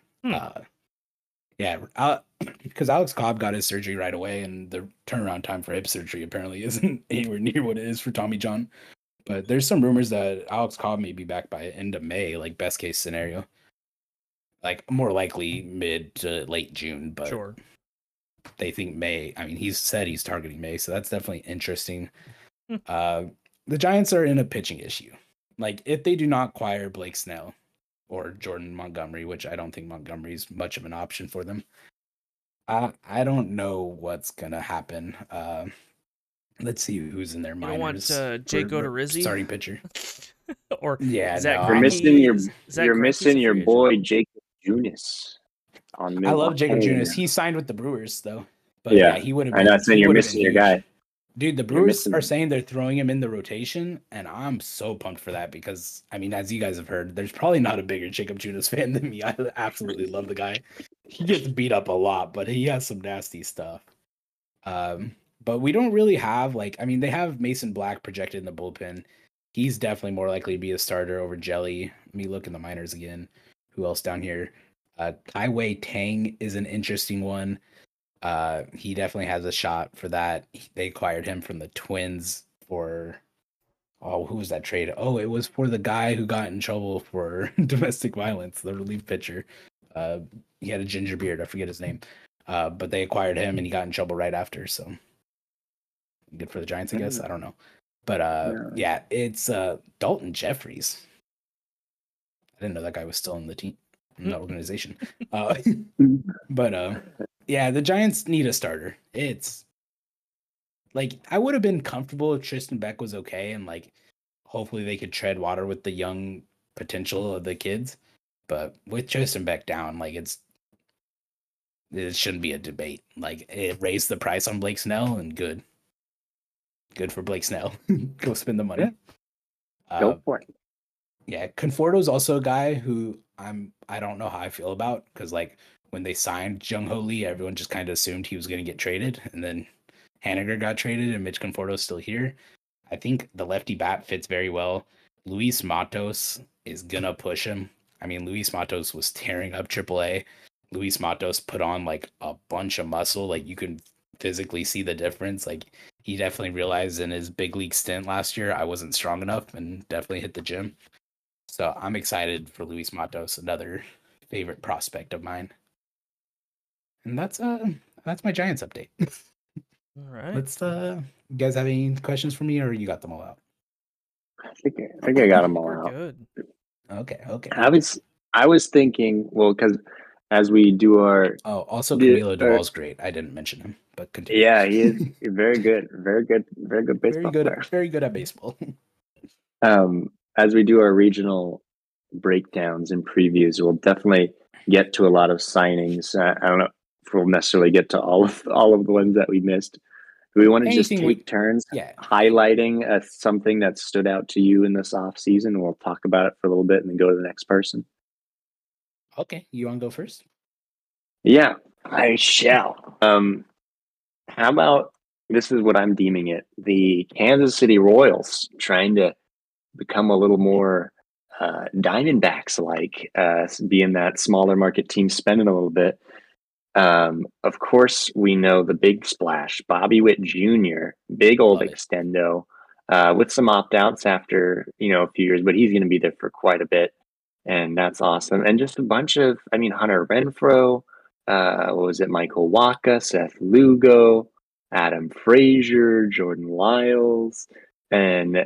Because Alex Cobb got his surgery right away, and the turnaround time for hip surgery apparently isn't anywhere near what it is for Tommy John. But there's some rumors that Alex Cobb may be back by end of May, like best case scenario. Like, more likely mid to late June, but sure. They think May. I mean, he's said he's targeting May, so that's definitely interesting. The Giants are in a pitching issue. Like, if they do not acquire Blake Snell or Jordan Montgomery, which I don't think Montgomery's much of an option for them, I don't know what's gonna happen. Let's see who's in their You don't want minors. Jake Odorizzi? Starting pitcher. Or Yeah, Zach no, You're Greinke? missing your Zach you're Greinke's a missing your free agent. boy Jacob Junis on I Milwaukee. love Jacob Junis. He signed with the Brewers though. But Yeah, he would have I been. know, saying he you're would have missing been your huge. guy. Dude, the You're Brewers missing are him. saying they're throwing him in the rotation, and I'm so pumped for that because, I mean, as you guys have heard, there's probably not a bigger Jacob Junis fan than me. I absolutely love the guy. He gets beat up a lot, but he has some nasty stuff. But we don't really have, like, I mean, they have Mason Black projected in the bullpen. He's definitely more likely to be a starter over Jelly. Let me look in the minors again. Who else down here? Kai-Wei Tang is an interesting one. He definitely has a shot for that. They acquired him from the Twins for who was that trade? Oh, it was for the guy who got in trouble for domestic violence, the relief pitcher. He had a ginger beard, I forget his name. But they acquired him and he got in trouble right after, so good for the Giants, I guess. I don't know. But yeah, it's Dalton Jeffries. I didn't know that guy was still in the team, in the organization. But yeah, the Giants need a starter. It's like I would have been comfortable if Tristan Beck was okay and like hopefully they could tread water with the young potential of the kids. But with Tristan Beck down, like it shouldn't be a debate. Like it raised the price on Blake Snell and good for Blake Snell. Go spend the money. Go for it. Yeah, Conforto's also a guy who I don't know how I feel about because like when they signed Jung Ho Lee, everyone just kind of assumed he was going to get traded, and then Haniger got traded, and Mitch Conforto's still here. I think the lefty bat fits very well. Luis Matos is gonna push him. I mean, Luis Matos was tearing up AAA. Luis Matos put on like a bunch of muscle. Like you can physically see the difference. Like he definitely realized in his big league stint last year, I wasn't strong enough and definitely hit the gym. So I'm excited for Luis Matos, another favorite prospect of mine. And that's my Giants update. All right. Let's you guys have any questions for me, or you got them all out? I think I got them all We're out. good. Okay. I was thinking, well, because as we do our also Camilo Duvall's great. I didn't mention him, but continue. Yeah, he is very good baseball player. Very good at baseball. As we do our regional breakdowns and previews, we'll definitely get to a lot of signings. I don't know if we'll necessarily get to all of the ones that we missed. Do we want to just take turns highlighting something that stood out to you in this off season? We'll talk about it for a little bit and then go to the next person. Okay, you want to go first? Yeah, I shall. How about, this is what I'm deeming it, the Kansas City Royals trying to become a little more Diamondbacks-like, being that smaller market team, spending a little bit. Of course, we know the big splash, Bobby Witt Jr., big old extendo, with some opt-outs after, a few years, but he's going to be there for quite a bit, and that's awesome. And just a bunch of, Hunter Renfroe, Michael Wacha, Seth Lugo, Adam Frazier, Jordan Lyles, and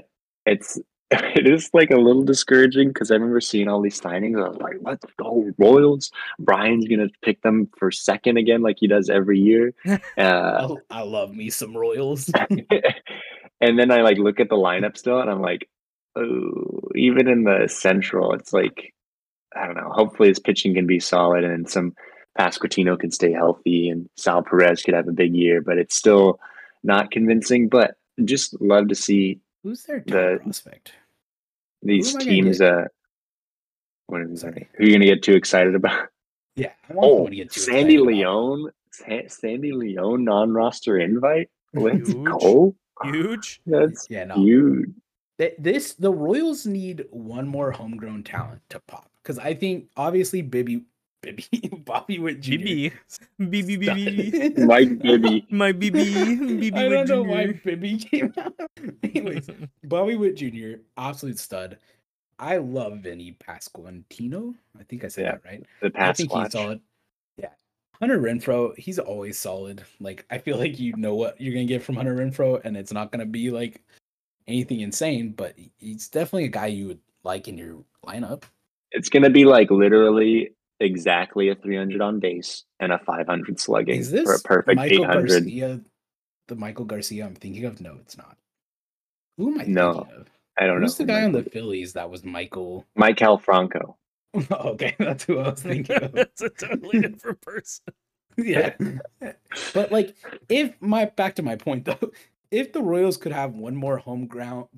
it is like a little discouraging because I remember seeing all these signings. I was like, let's go Royals. Brian's going to pick them for second again like he does every year. I love me some Royals. And then I look at the lineup still and I'm like, oh, even in the Central, it's like, I don't know. Hopefully his pitching can be solid and some Pasquantino can stay healthy and Sal Perez could have a big year, but it's still not convincing. But just love to see who's their top prospect. These teams. What is it? Who are you going to get too excited about? Yeah, I want to get too Sandy Leone. Sandy Leone non-roster invite. Let's go. Huge. That's huge. The Royals need one more homegrown talent to pop because I think obviously Bobby Witt Jr. Bibby. Mike Bibby. My Bibby. I don't know why Bibby came out. Anyways, Bobby Witt Jr., absolute stud. I love Vinny Pasquantino. I think I said that right. I think he's solid. Yeah. Hunter Renfroe, he's always solid. Like, I feel like you know what you're going to get from Hunter Renfroe, and it's not going to be like anything insane, but he's definitely a guy you would like in your lineup. It's going to be like literally exactly a 300 on base and a 500 slugging Is this for a perfect Michael 800. Garcia? The Michael Garcia I'm thinking of? No, it's not. Who am I No, thinking of? I don't Who's know. the guy on the Phillies that was Michael? Maikel Franco. Okay, that's who I was thinking of. It's a totally different person. Yeah. But like, back to my point though, if the Royals could have one more homegrown,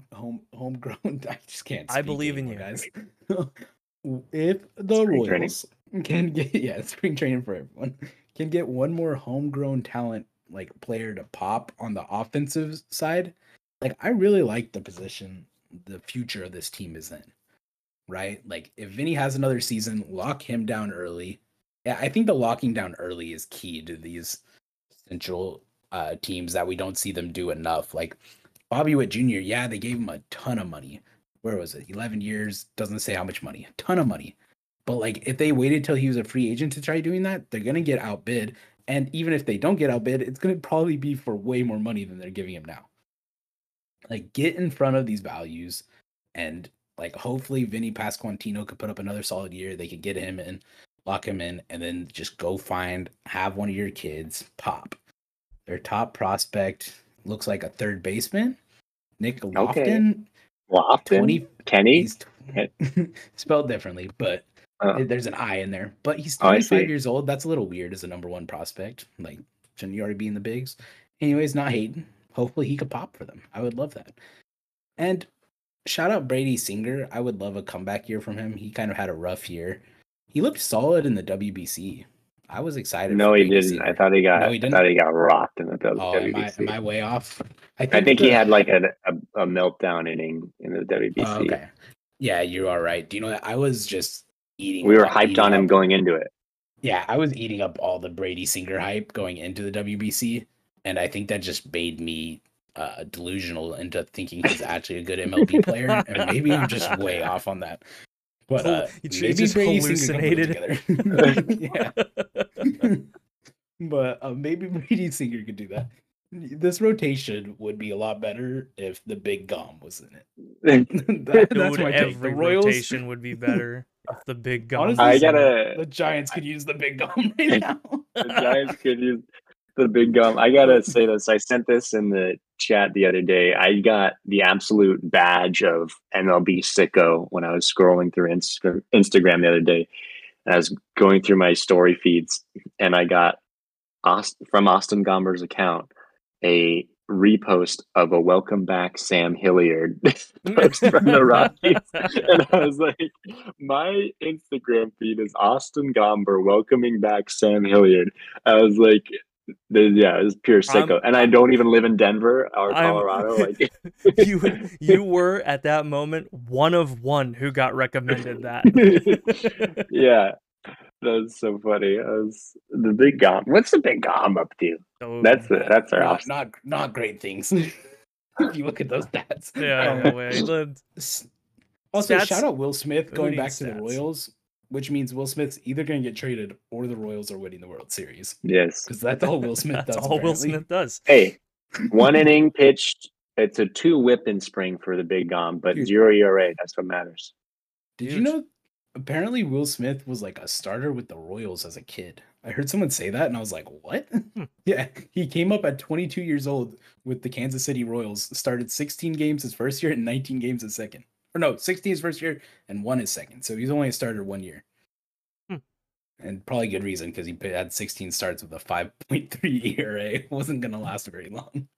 I just can't. I believe in anymore, you, guys. If the Spring Royals can get spring training for everyone, can get one more homegrown talent like player to pop on the offensive side, like I really like the position the future of this team is in. Right? Like if Vinny has another season, lock him down early. Yeah, I think the locking down early is key to these central teams that we don't see them do enough. Like Bobby Witt Jr., yeah, they gave him a ton of money. Where was it? 11 years, doesn't say how much money. A ton of money. But like if they waited till he was a free agent to try doing that, they're going to get outbid. And even if they don't get outbid, it's going to probably be for way more money than they're giving him now. Like get in front of these values and like hopefully Vinny Pasquantino could put up another solid year. They could get him in, lock him in, and then just go have one of your kids pop. Their top prospect looks like a third baseman, Nick Lofton. Okay. Lofton? Kenny? He's spelled differently, but there's an I in there. But he's 25 years old. That's a little weird as a number one prospect. Like, shouldn't you already be in the bigs? Anyways, not hating. Hopefully he could pop for them. I would love that. And shout out Brady Singer. I would love a comeback year from him. He kind of had a rough year. He looked solid in the WBC. I was excited. No, he didn't. Singer. I thought he got rocked in the WBC. Am I way off? I think he had like a meltdown inning in the WBC. Oh, okay. Yeah, you are right. Do you know that I was just eating? We were hyped on him going into it. Yeah, I was eating up all the Brady Singer hype going into the WBC, and I think that just made me delusional into thinking he's actually a good MLB player, and maybe I'm just way off on that. But maybe just Brady hallucinated. Yeah. But maybe Brady Singer could do that. This rotation would be a lot better if the Big Gom was in it. That's my take. The Royals rotation would be better if the Big Gom. Honestly, the Giants could use the Big Gom right now. The Giants could use the Big Gum. I gotta say this. I sent this in the chat the other day. I got the absolute badge of MLB sicko when I was scrolling through Instagram the other day. And I was going through my story feeds, and I got from Austin Gomber's account a repost of a welcome back Sam Hilliard post from the Rockies. And I was like, my Instagram feed is Austin Gomber welcoming back Sam Hilliard. I was like, yeah, it was pure sicko. And I don't even live in Denver or Colorado. Like you were at that moment one of one who got recommended that. Yeah. That was so funny. The Big Gom. What's the Big Gom up to? Oh, that's our option. Not great things. If you look at those stats. Yeah. Also, shout out Will Smith going back to the Royals, which means Will Smith's either going to get traded or the Royals are winning the World Series. Yes, because that's all Will Smith does. That's all Will Smith does. Hey, 1 inning pitched. It's a 2 whip in spring for the Big Gom, but 0 ERA. That's what matters. Did you know? Apparently, Will Smith was like a starter with the Royals as a kid. I heard someone say that, and I was like, what? Yeah, he came up at 22 years old with the Kansas City Royals, started 16 games his first year and 19 games his second. Or no, 16 his first year and 1 his second. So he's only a starter 1 year. And probably good reason, because he had 16 starts with a 5.3 ERA. It wasn't going to last very long.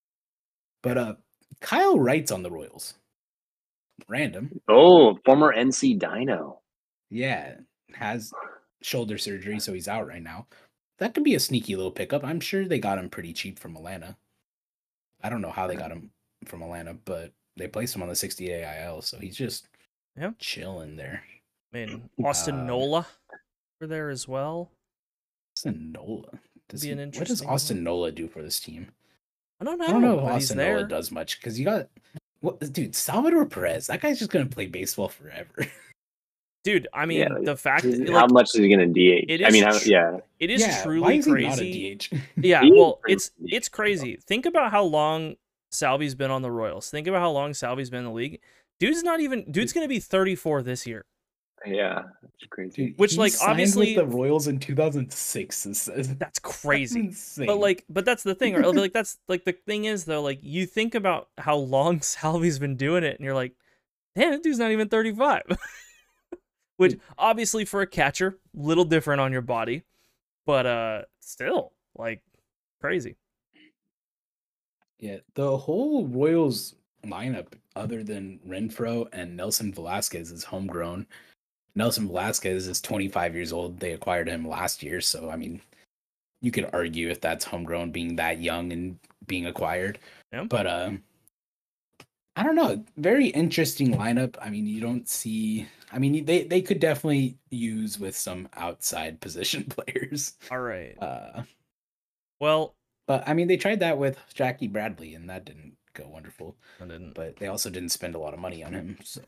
But Kyle Wright's on the Royals. Random. Oh, former NC Dino. Yeah, has shoulder surgery, so he's out right now. That could be a sneaky little pickup. I'm sure they got him pretty cheap from Atlanta. I don't know how they got him from Atlanta, but they placed him on the 60-day IL, so he's just chilling there. I mean, Austin Nola over there as well. Austin Nola. What does Austin Nola do for this team? I don't know. I don't know if Austin Nola does much, because you got... dude, Salvador Perez, that guy's just going to play baseball forever. Dude, I mean, the fact that how much is he going to DH? It is truly why is crazy. He not a DH? Yeah, well, it's crazy. Think about how long Salvi's been on the Royals. Think about how long Salvi's been in the league. Dude's going to be 34 this year. Yeah, it's crazy. Dude, Which, he like, signed obviously with the Royals in 2006. that's crazy. Insane. But that's the thing, right? Like, that's like the thing is though, like you think about how long Salvi's been doing it, and you're like, damn, that dude's not even 35. Which obviously for a catcher, little different on your body, but still like crazy. Yeah, the whole Royals lineup, other than Renfroe and Nelson Velasquez, is homegrown. Nelson Velasquez is 25 years old. They acquired him last year, so I mean, you could argue if that's homegrown, being that young and being acquired. Yeah. But I don't know. Very interesting lineup. I mean, you don't see. I mean, they could definitely use with some outside position players. All right. Well, but I mean, they tried that with Jackie Bradley, and that didn't go wonderful. I didn't. But they also didn't spend a lot of money on him. So,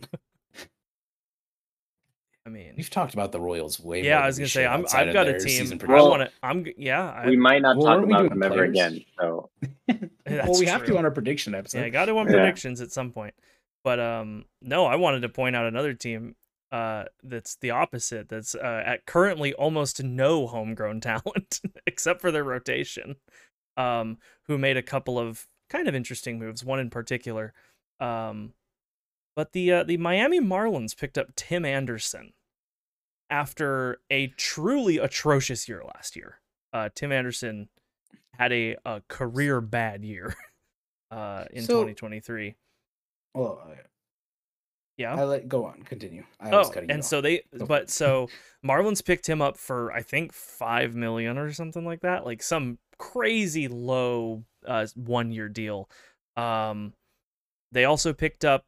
I mean, we've talked about the Royals way more. Yeah, I was gonna say I've got a team. I Well, want to. We might not Well, talk aren't we about doing them ever players? again. So Well, we have true. to on our prediction episode. Yeah, I got to on Yeah. predictions at some point. But no, I wanted to point out another team that's the opposite. That's at currently almost no homegrown talent except for their rotation. Who made a couple of kind of interesting moves, one in particular. But the Miami Marlins picked up Tim Anderson after a truly atrocious year last year. Tim Anderson had a career bad year in 2023. Well, Yeah. Go on, continue. I was cutting you and off. so Marlins picked him up for I think $5 million or something like that, like some crazy low 1-year deal. They also picked up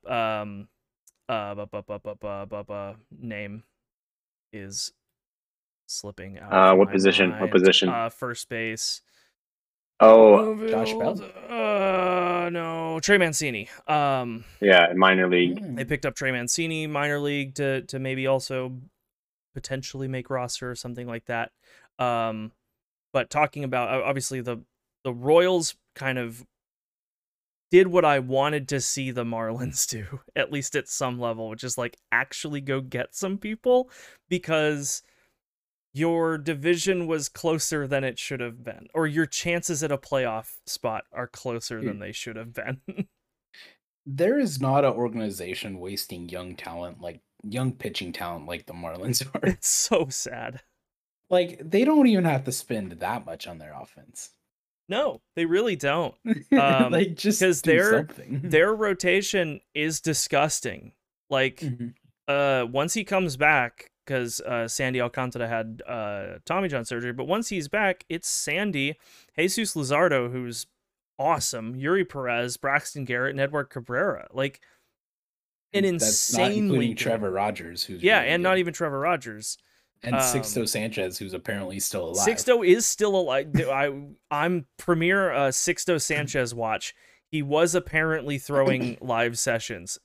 name is slipping out. of what my position? mind. What position? First base. Oh, Josh Bell? No, Trey Mancini. yeah, minor league. They picked up Trey Mancini, minor league, to maybe also potentially make roster or something like that. But talking about obviously the Royals kind of did what I wanted to see the Marlins do, at least at some level, which is like actually go get some people, because your division was closer than it should have been, or your chances at a playoff spot are closer than they should have been. There is not an organization wasting young talent, like young pitching talent, like the Marlins are. It's so sad. Like, they don't even have to spend that much on their offense. No, they really don't. Like, just because do their something. their rotation is disgusting. Like, once he comes back, because Sandy Alcantara had Tommy John surgery, but once he's back, it's Sandy, Jesus Luzardo, who's awesome, Yuri Perez, Braxton Garrett, and Edward Cabrera. Like, an That's not insanely including good- Trevor Rogers, who's Yeah, really and not good. even Trevor Rogers. And Sixto Sanchez, who's apparently still alive. Sixto is still alive. I'm premier Sixto Sanchez watch. He was apparently throwing live sessions.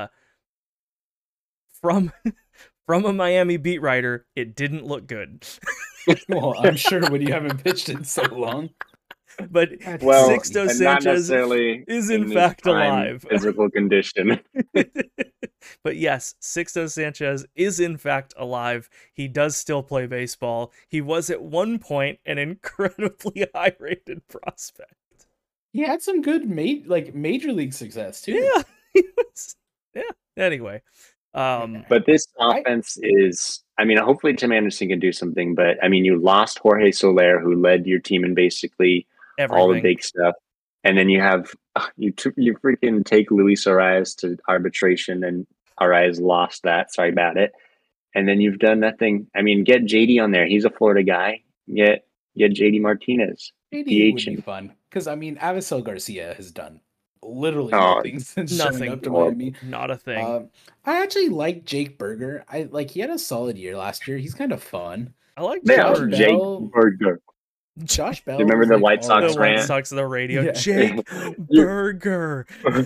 From a Miami beat writer, it didn't look good. Well, I'm sure when you haven't pitched in so long. But Well, Sixto and not Sanchez necessarily is in his fact prime alive. physical condition. But yes, Sixto Sanchez is in fact alive. He does still play baseball. He was at one point an incredibly high-rated prospect. He had some good major league success too. Yeah, he was. Yeah. Anyway, But this offense is, I mean, hopefully Tim Anderson can do something, but I mean, you lost Jorge Soler, who led your team in basically all the everything. big stuff. And then you have, you freaking take Luis Arias to arbitration, and Arias lost that. Sorry about it. And then you've done nothing. I mean, get JD on there. He's a Florida guy. Get JD Martinez. JD would be fun. Because, I mean, Avisel Garcia has done literally nothing since showing Nothing. up to Miami. Not a thing. I actually like Jake Berger. He had a solid year last year. He's kind of fun. I like Yeah, Josh Jake Bell. Berger. Josh Bell. You remember was, the like, White all Sox The right. White rant? Sox on the radio. Yeah. Jake Berger.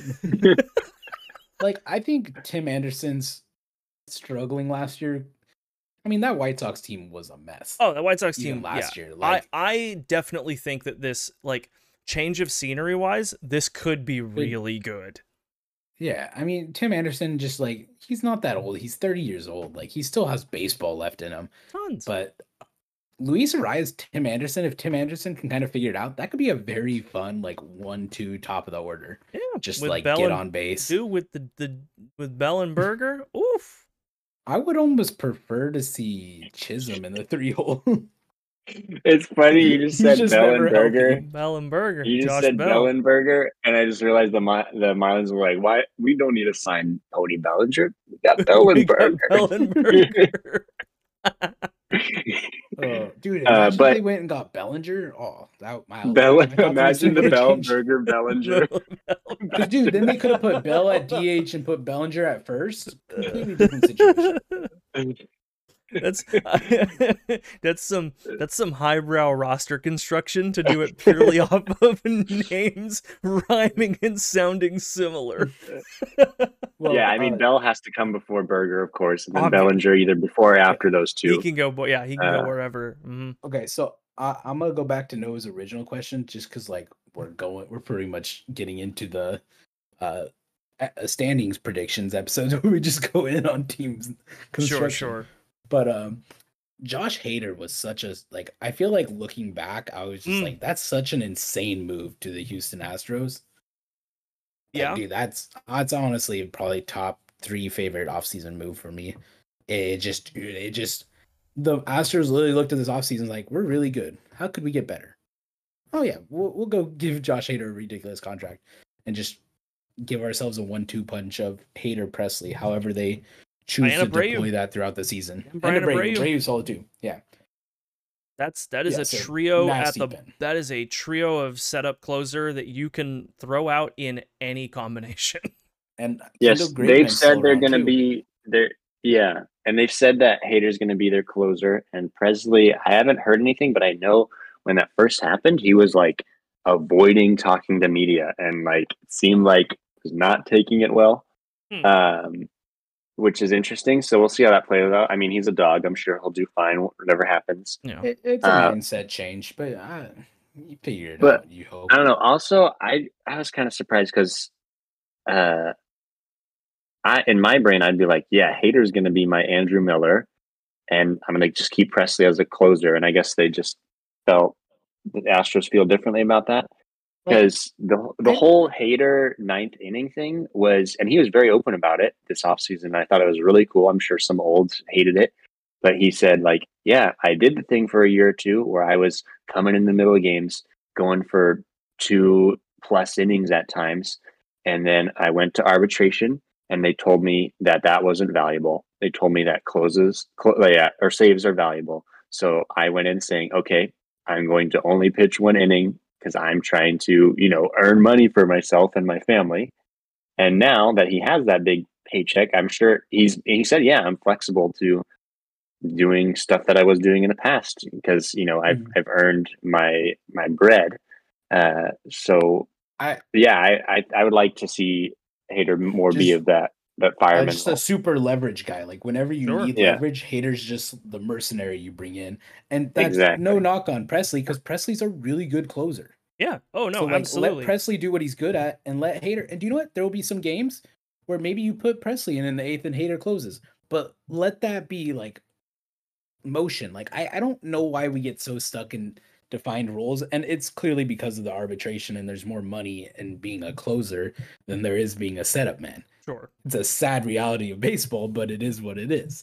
Like, I think Tim Anderson's struggling last year. I mean, that White Sox team was a mess. Oh, the White Sox even team last yeah. year. I definitely think that this, like, change of scenery wise, this could be really good. Yeah, I mean, Tim Anderson just like he's not that old. He's 30 years old. Like he still has baseball left in him. Tons. But Luis Arias, Tim Anderson, if Tim Anderson can kind of figure it out, that could be a very fun like 1-2 top of the order. Yeah, just with like Bell get and- on base. Dude, with with Bell and Berger, oof. I would almost prefer to see Chisholm in the 3-hole. It's funny you just He's said just Bell never and Berger. healthy. Bell and Berger. You just Josh said Bell. Bellenberger, and I just realized the Marlins were like, "Why? We don't need to sign Cody Bellinger. We got We got Bellenberger." Bell and Berger. Dude, imagine but- they went and got Bellinger. Oh, that Imagine the Bellenberger Bellinger. Because, dude, then they could have put Bell at DH and put Bellinger at first. Completely different situation. That's some highbrow roster construction to do it purely off of names rhyming and sounding similar. Well, Yeah, I mean Bell has to come before Berger, of course, and then Obviously. Bellinger either before or after those He two. can go, he can go wherever. Mhm. Okay, so I'm gonna go back to Noah's original question, just because like we're pretty much getting into the standings predictions episodes where we just go in on teams construction. Sure. But Josh Hader was such a like. I feel like looking back, I was just like, that's such an insane move to the Houston Astros. Like, Yeah, dude, that's honestly probably top 3 favorite offseason move for me. It just the Astros literally looked at this offseason like, we're really good. How could we get better? Oh yeah, we'll go give Josh Hader a ridiculous contract and just give ourselves a 1-2 punch of Hader Presley, however they choose to deploy that throughout the season. And Abreu solid too. Yeah. That is a so trio nasty that is a trio of setup closer that you can throw out in any combination. And yes, they've said they're going to be there. Yeah, and they've said that Hader's going to be their closer. And Presley, I haven't heard anything, but I know when that first happened, he was like avoiding talking to media and like it seemed like he was not taking it well, which is interesting. So we'll see how that plays out. I mean, he's a dog. I'm sure he'll do fine whatever happens. Yeah, it's a mindset change, but you figure it out. You hope. I don't know. Also, I was kind of surprised because in my brain, I'd be like, yeah, Hader's going to be my Andrew Miller, and I'm going to just keep Presley as a closer. And I guess they just felt the Astros feel differently about that because the whole Hader 9th inning thing was, and he was very open about it this offseason. I thought it was really cool. I'm sure some olds hated it, but he said like, yeah, I did the thing for a year or two where I was coming in the middle of games, going for 2+ innings at times. And then I went to arbitration. And they told me that wasn't valuable. They told me that or saves are valuable. So I went in saying, okay, I'm going to only pitch 1 inning because I'm trying to, earn money for myself and my family. And now that he has that big paycheck, I'm sure he said, yeah, I'm flexible to doing stuff that I was doing in the past because, I've earned my bread. So I would like to see Hader more be of that fireman. Just a super leverage guy. Like whenever you need leverage, Hader's just the mercenary you bring in, and that's no knock on Presley because Presley's a really good closer. Yeah. Oh no, so, absolutely. Let Presley do what he's good at, and let Hader. And do you know what? There will be some games where maybe you put Presley in the 8th and Hader closes, but let that be like motion. Like I don't know why we get so stuck in defined roles, and it's clearly because of the arbitration and there's more money in being a closer than there is being a setup man. Sure, it's a sad reality of baseball, but it is what it is.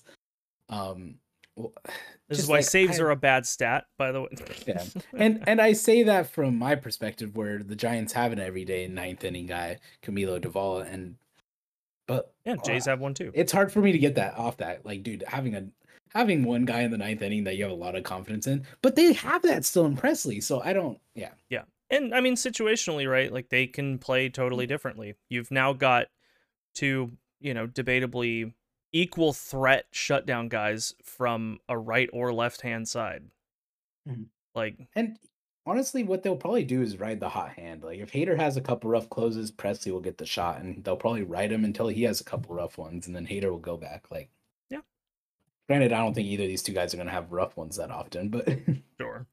This is why saves are a bad stat, by the way. Yeah, and I say that from my perspective, where the Giants have an everyday 9th inning guy, Camilo Dovala, but Jays have one too. It's hard for me to get that off that. Like, dude, having one guy in the 9th inning that you have a lot of confidence in, but they have that still in Presley. So I don't, yeah. And I mean, situationally, right? Like they can play totally differently. You've now got 2, debatably equal threat shutdown guys from a right or left-hand side. Mm-hmm. And honestly, what they'll probably do is ride the hot hand. Like if Hader has a couple rough closes, Presley will get the shot and they'll probably ride him until he has a couple rough ones and then Hader will go back. Like, yeah. Granted, I don't think either of these 2 guys are going to have rough ones that often, but sure.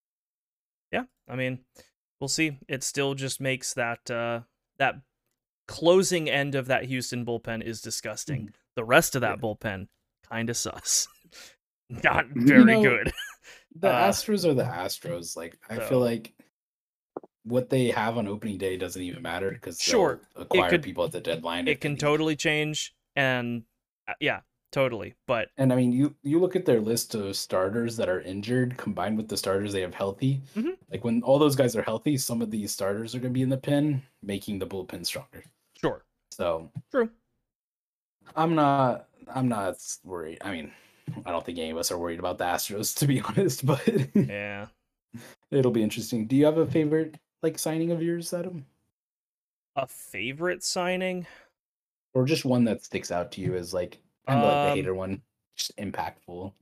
Yeah, I mean, we'll see. It still just makes that closing end of that Houston bullpen is disgusting. Mhm. The rest of that bullpen kind of sus. Not very good. The Astros are the Astros. Like, I feel like what they have on opening day doesn't even matter because they'll acquire people at the deadline. It can totally change, and yeah, totally. And I mean, you look at their list of starters that are injured combined with the starters they have healthy. Mhm. Like when all those guys are healthy, some of these starters are going to be in the pen, making the bullpen stronger. Sure. So true. I'm not worried. I mean, I don't think any of us are worried about the Astros, to be honest. But yeah, it'll be interesting. Do you have a favorite signing of yours, Adam? A favorite signing, or just one that sticks out to you as kind of like the hater one, just impactful?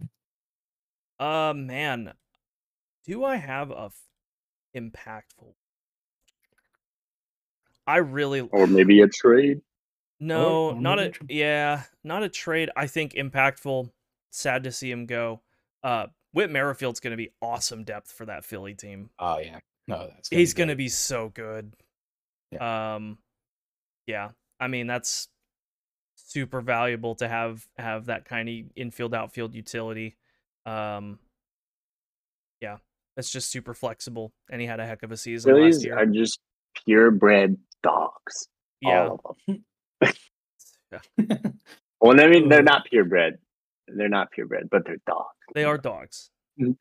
Man, do I have a impactful? I really, or maybe a trade. No, not a trade. I think impactful. Sad to see him go. Whit Merrifield's going to be awesome depth for that Philly team. Oh yeah, no, he's going to be so good. Yeah. Yeah. I mean, that's super valuable to have that kind of infield outfield utility. Yeah, that's just super flexible, and he had a heck of a season last year. Are just purebred dogs. Yeah. All of them. Well, I mean, they're not purebred. They're not purebred, but they're dogs. They are dogs. Mm-hmm.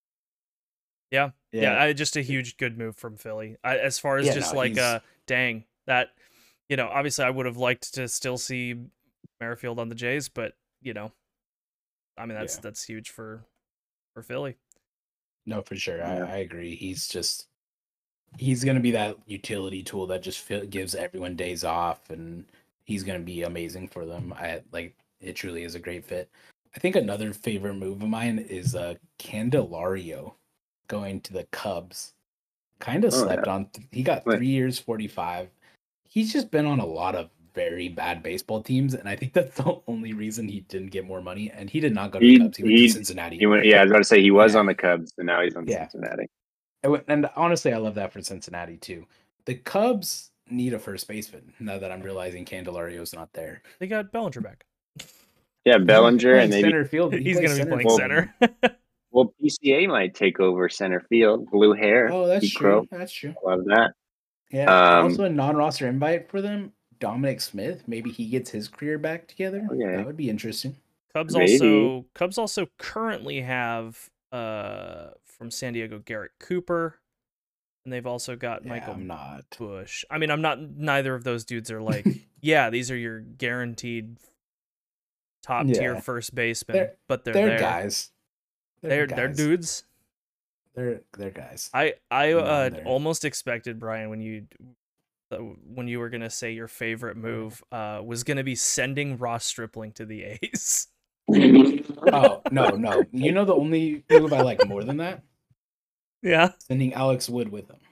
Yeah. Just a huge good move from Philly. As far as dang, that, obviously I would have liked to still see Merrifield on the Jays, but I mean that's huge for Philly. No, for sure. I agree. He's gonna be that utility tool that just gives everyone days off, and he's gonna be amazing for them. It truly is a great fit. I think another favorite move of mine is Candelario going to the Cubs. Kind of slept on. He got 3 years, 45. He's just been on a lot of very bad baseball teams, and I think that's the only reason he didn't get more money. And he did not go to the Cubs. He went to Cincinnati. I was about to say he was on the Cubs, and now he's on Cincinnati. And honestly, I love that for Cincinnati too. The Cubs need a first baseman now that I'm realizing Candelario's not there. They got Bellinger back. Yeah, Bellinger, and maybe center field. He's going to be playing center. Well, PCA might take over center field. Blue hair. Oh, that's true. That's true. Love that. Yeah. Also, a non-roster invite for them. Dominic Smith. Maybe he gets his career back together. Okay. That would be interesting. Cubs also currently have from San Diego Garrett Cooper, and they've also got Michael Bush. I mean, neither of those dudes are these are your guaranteed top tier first baseman, but they're guys. They're dudes. They're guys. I almost expected, Brian, when you were gonna say your favorite move was gonna be sending Ross Stripling to the A's. Oh no! You know the only move I like more than that? Yeah, sending Alex Wood with him.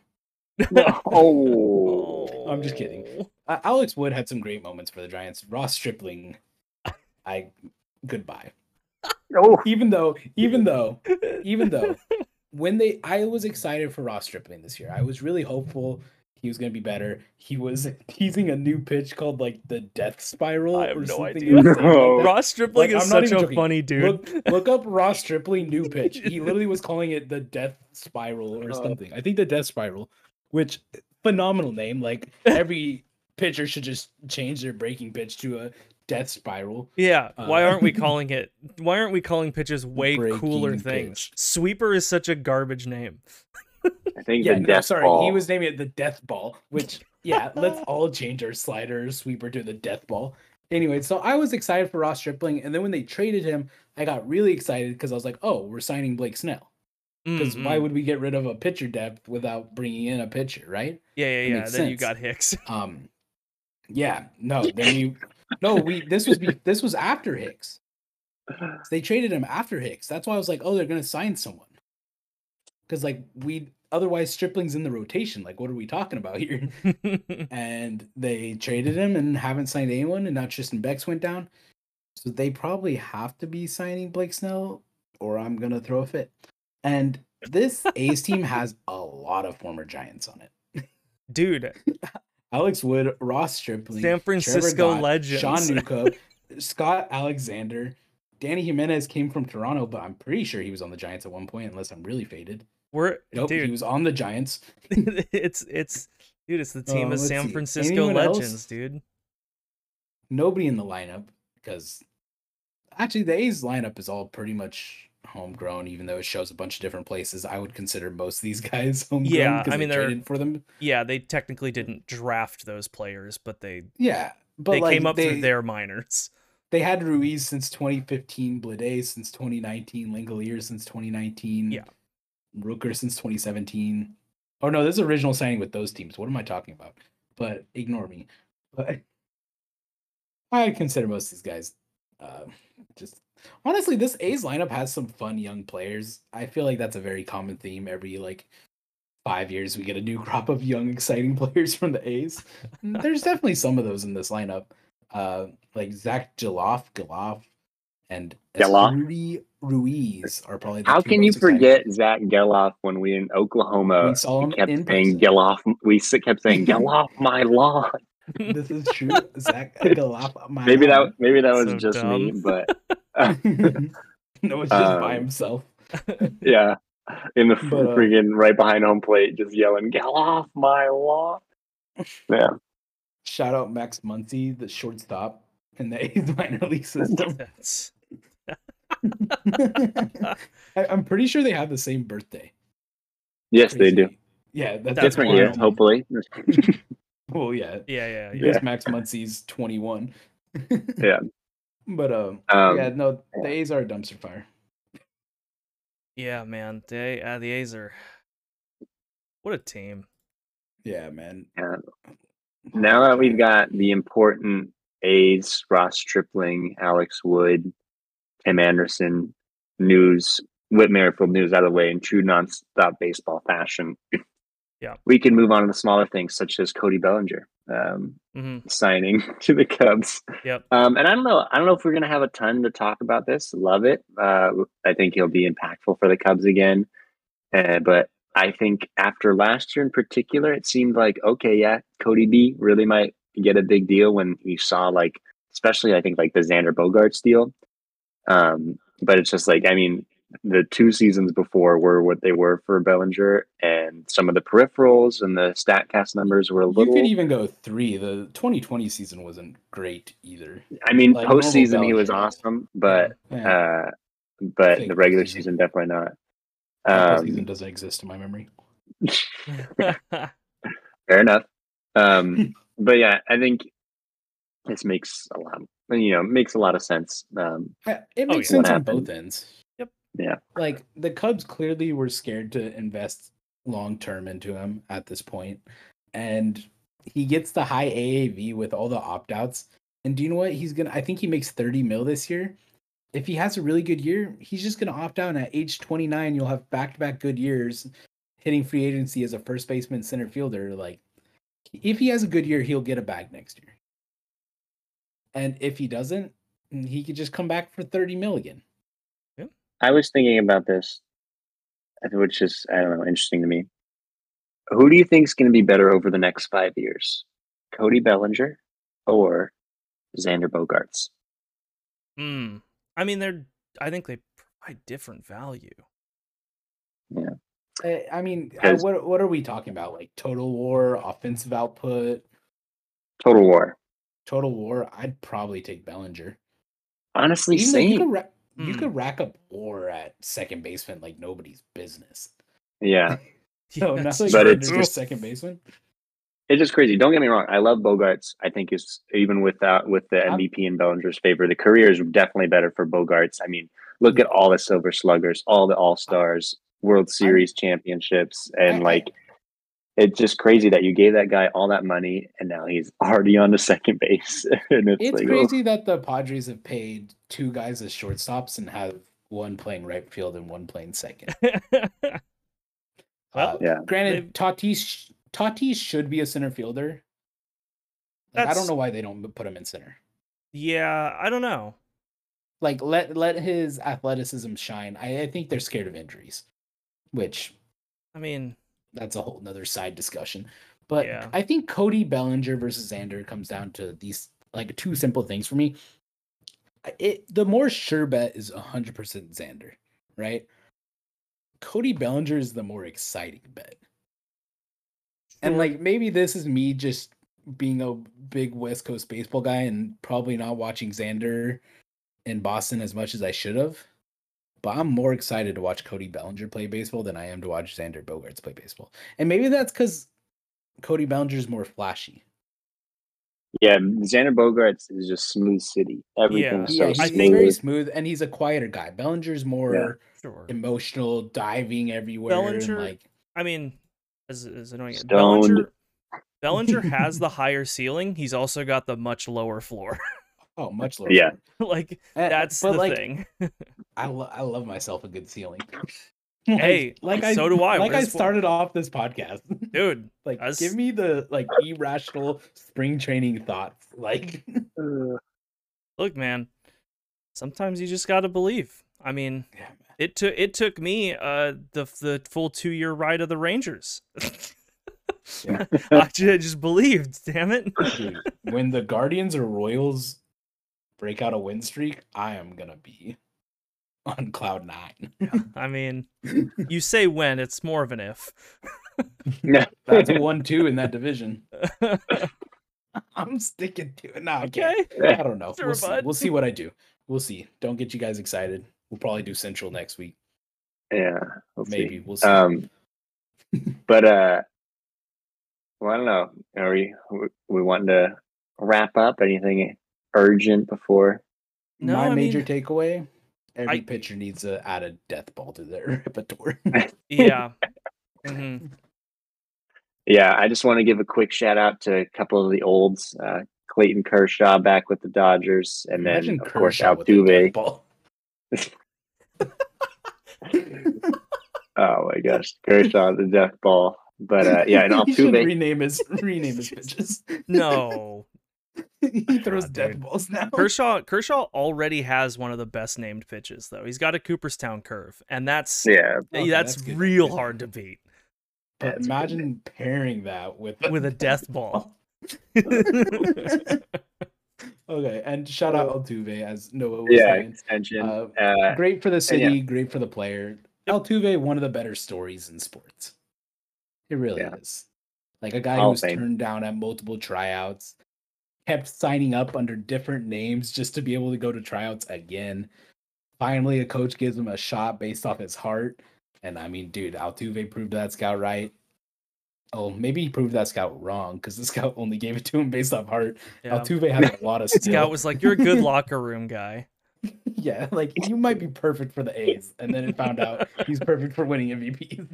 Oh, I'm just kidding. Alex Wood had some great moments for the Giants. Ross Stripling, goodbye. Oh. Even though, I was excited for Ross Stripling this year. I was really hopeful he was going to be better. He was teasing a new pitch called the Death Spiral. I have no idea. No. Ross Stripling is such a funny dude. Look up Ross Stripling new pitch. He literally was calling it the Death Spiral or something. I think the Death Spiral, which phenomenal name. Every pitcher should just change their breaking pitch to a Death Spiral. Yeah. Why aren't we calling pitches way cooler things? Sweeper is such a garbage name. I think ball. He was naming it the Death Ball, which let's all change our slider sweeper to the Death Ball. Anyway, so I was excited for Ross Stripling, and then when they traded him, I got really excited because I was like, oh, we're signing Blake Snell. Because why would we get rid of a pitcher depth without bringing in a pitcher, right? Yeah. Then you got Hicks. This was after Hicks. So they traded him after Hicks. That's why I was like, oh, they're gonna sign someone. Because otherwise Stripling's in the rotation. What are we talking about here? And they traded him and haven't signed anyone, and now Tristan Becks went down. So they probably have to be signing Blake Snell, or I'm gonna throw a fit. And this A's team has a lot of former Giants on it. Dude, Alex Wood, Ross Stripling, San Francisco Trevor Gott, Legends, Sean Newcomb, Scott Alexander, Danny Jimenez came from Toronto, but I'm pretty sure he was on the Giants at one point, unless I'm really faded. Nope, dude, he was on the Giants. it's the team of San Francisco Legends, dude. Nobody in the lineup, because actually the A's lineup is all pretty much homegrown, even though it shows a bunch of different places. I would consider most of these guys homegrown. Yeah, I mean, they traded for them. Yeah, they technically didn't draft those players, but they came up through their minors. They had Ruiz since 2015, Blade since 2019, Langolier since 2019. Yeah. Rooker since 2017. Oh no, this is original signing with those teams. What am I talking about? But ignore me. But I consider most of these guys just honestly, this A's lineup has some fun young players. I feel like that's a very common theme. Every 5 years we get a new crop of young, exciting players from the A's. There's definitely some of those in this lineup. Like Zach Geloff and Rudy Ruiz are probably the How can you forget Zach Geloff when we in Oklahoma? We saw him kept saying Geloff. We kept saying Geloff my lawn. This is true. Zach Geloff my maybe lawn. that was So just dumb. me, but no, it's just by himself. Yeah, in the freaking right behind home plate, just yelling Geloff my lawn. Yeah. Shout out Max Muncy, the shortstop in the A's minor league system. I'm pretty sure they have the same birthday. Yes, they do. Yeah, that's different year, hopefully. Well, yeah. Yeah. Because Max Muncy's 21. Yeah. But the A's are a dumpster fire. Yeah, man. The A's are what a team. Yeah, man. Now that we've got the important A's, Ross Stripling, Alex Wood, Tim Anderson news, Whit Merrifield news out of the way in true nonstop baseball fashion. Yeah, we can move on to the smaller things such as Cody Bellinger signing to the Cubs. Yep. And I don't know if we're gonna have a ton to talk about this. Love it. I think he'll be impactful for the Cubs again. But I think after last year in particular, it seemed like, okay, yeah, Cody B really might get a big deal when you saw especially I think the Xander Bogaerts deal. But it's just the 2 seasons before were what they were for Bellinger, and some of the peripherals and the StatCast numbers were a little. You could even go 3. The 2020 season wasn't great either. I mean, postseason he was awesome, but the regular season definitely not. Postseason doesn't exist in my memory. Fair enough. But yeah, I think this makes a lot of sense. It makes sense on both ends. Yep. Yeah. The Cubs clearly were scared to invest long term into him at this point, and he gets the high AAV with all the opt outs. And do you know what I think he makes $30 million this year. If he has a really good year, he's just going to opt out. And at age 29, you'll have back-to-back good years hitting free agency as a first baseman, center fielder. If he has a good year, he'll get a bag next year. And if he doesn't, he could just come back for $30 million. Yeah. I was thinking about this, which is, I don't know, interesting to me. Who do you think is going to be better over the next 5 years? Cody Bellinger or Xander Bogaerts? I mean, I think they provide different value. Yeah. I mean, what are we talking about? Total WAR, offensive output? Total WAR. Total WAR. I'd probably take Bellinger. Honestly, same. You could rack up WAR at second baseman like nobody's business. Yeah. But it's second baseman. It's just crazy. Don't get me wrong. I love Bogaerts. I think it's even with the MVP in Bellinger's favor, the career is definitely better for Bogaerts. I mean, look at all the Silver Sluggers, all the All-Stars, World Series championships, and it's just crazy that you gave that guy all that money and now he's already on to second base. And it's crazy that the Padres have paid 2 guys as shortstops and have one playing right field and one playing second. Granted, Tatis should be a center fielder. I don't know why they don't put him in center. Yeah, I don't know. Let his athleticism shine. I think they're scared of injuries, which, I mean, that's a whole nother side discussion. But I think Cody Bellinger versus Xander comes down to these like two simple things for me. The more sure bet is 100% Xander, right? Cody Bellinger is the more exciting bet. And like maybe this is me just being a big West Coast baseball guy and probably not watching Xander in Boston as much as I should have. But I'm more excited to watch Cody Bellinger play baseball than I am to watch Xander Bogaerts play baseball. And maybe that's because Cody Bellinger is more flashy. Yeah, Xander Bogaerts is just smooth city. Everything's so he's very smooth, and he's a quieter guy. Bellinger's more emotional, diving everywhere. Bellinger, and I mean, as annoying. Bellinger has the higher ceiling. He's also got the much lower floor. Oh, much lower. Yeah, like that's the thing. I love myself a good ceiling. Hey, so do I. Like I started off this podcast, dude. Like, give me the irrational spring training thoughts. Like, look, man. Sometimes you just gotta believe. I mean, it took me the full 2-year ride of the Rangers. I just believed. Damn it! Dude, when the Guardians or Royals break out a win streak, I am gonna be on cloud 9. I mean, you say when, it's more of an if. Yeah, that's a 1-2 in that division. I'm sticking to it now. Okay. I don't know. We'll see what I do. We'll see. Don't get you guys excited. We'll probably do Central next week. Yeah, maybe we'll see. But well, I don't know. Are we wanting to wrap up? Anything urgent before? No, my major takeaway. Every pitcher needs to add a death ball to their repertoire. Yeah. Mm-hmm. Yeah, I just want to give a quick shout out to a couple of the olds. Clayton Kershaw back with the Dodgers, and then of course Altuve. Oh my gosh, Kershaw the death ball. But yeah, and Altuve rename his pitches. No. He throws death balls now. Kershaw already has one of the best named pitches, though. He's got a Cooperstown curve, and that's real hard to beat. But imagine pairing that with a death ball. Okay, and shout out Altuve, as Noah was saying. Extension. Great for the city, great for the player. Altuve, one of the better stories in sports. It really is. Like a guy who was turned down at multiple tryouts. Kept signing up under different names just to be able to go to tryouts again. Finally, a coach gives him a shot based off his heart. And I mean, dude, Altuve proved that scout right. Oh, maybe he proved that scout wrong because the scout only gave it to him based off heart. Yeah. Altuve has a lot of skill. Scout was like, "You're a good locker room guy." Yeah, like you might be perfect for the A's, and then it found out he's perfect for winning MVPs.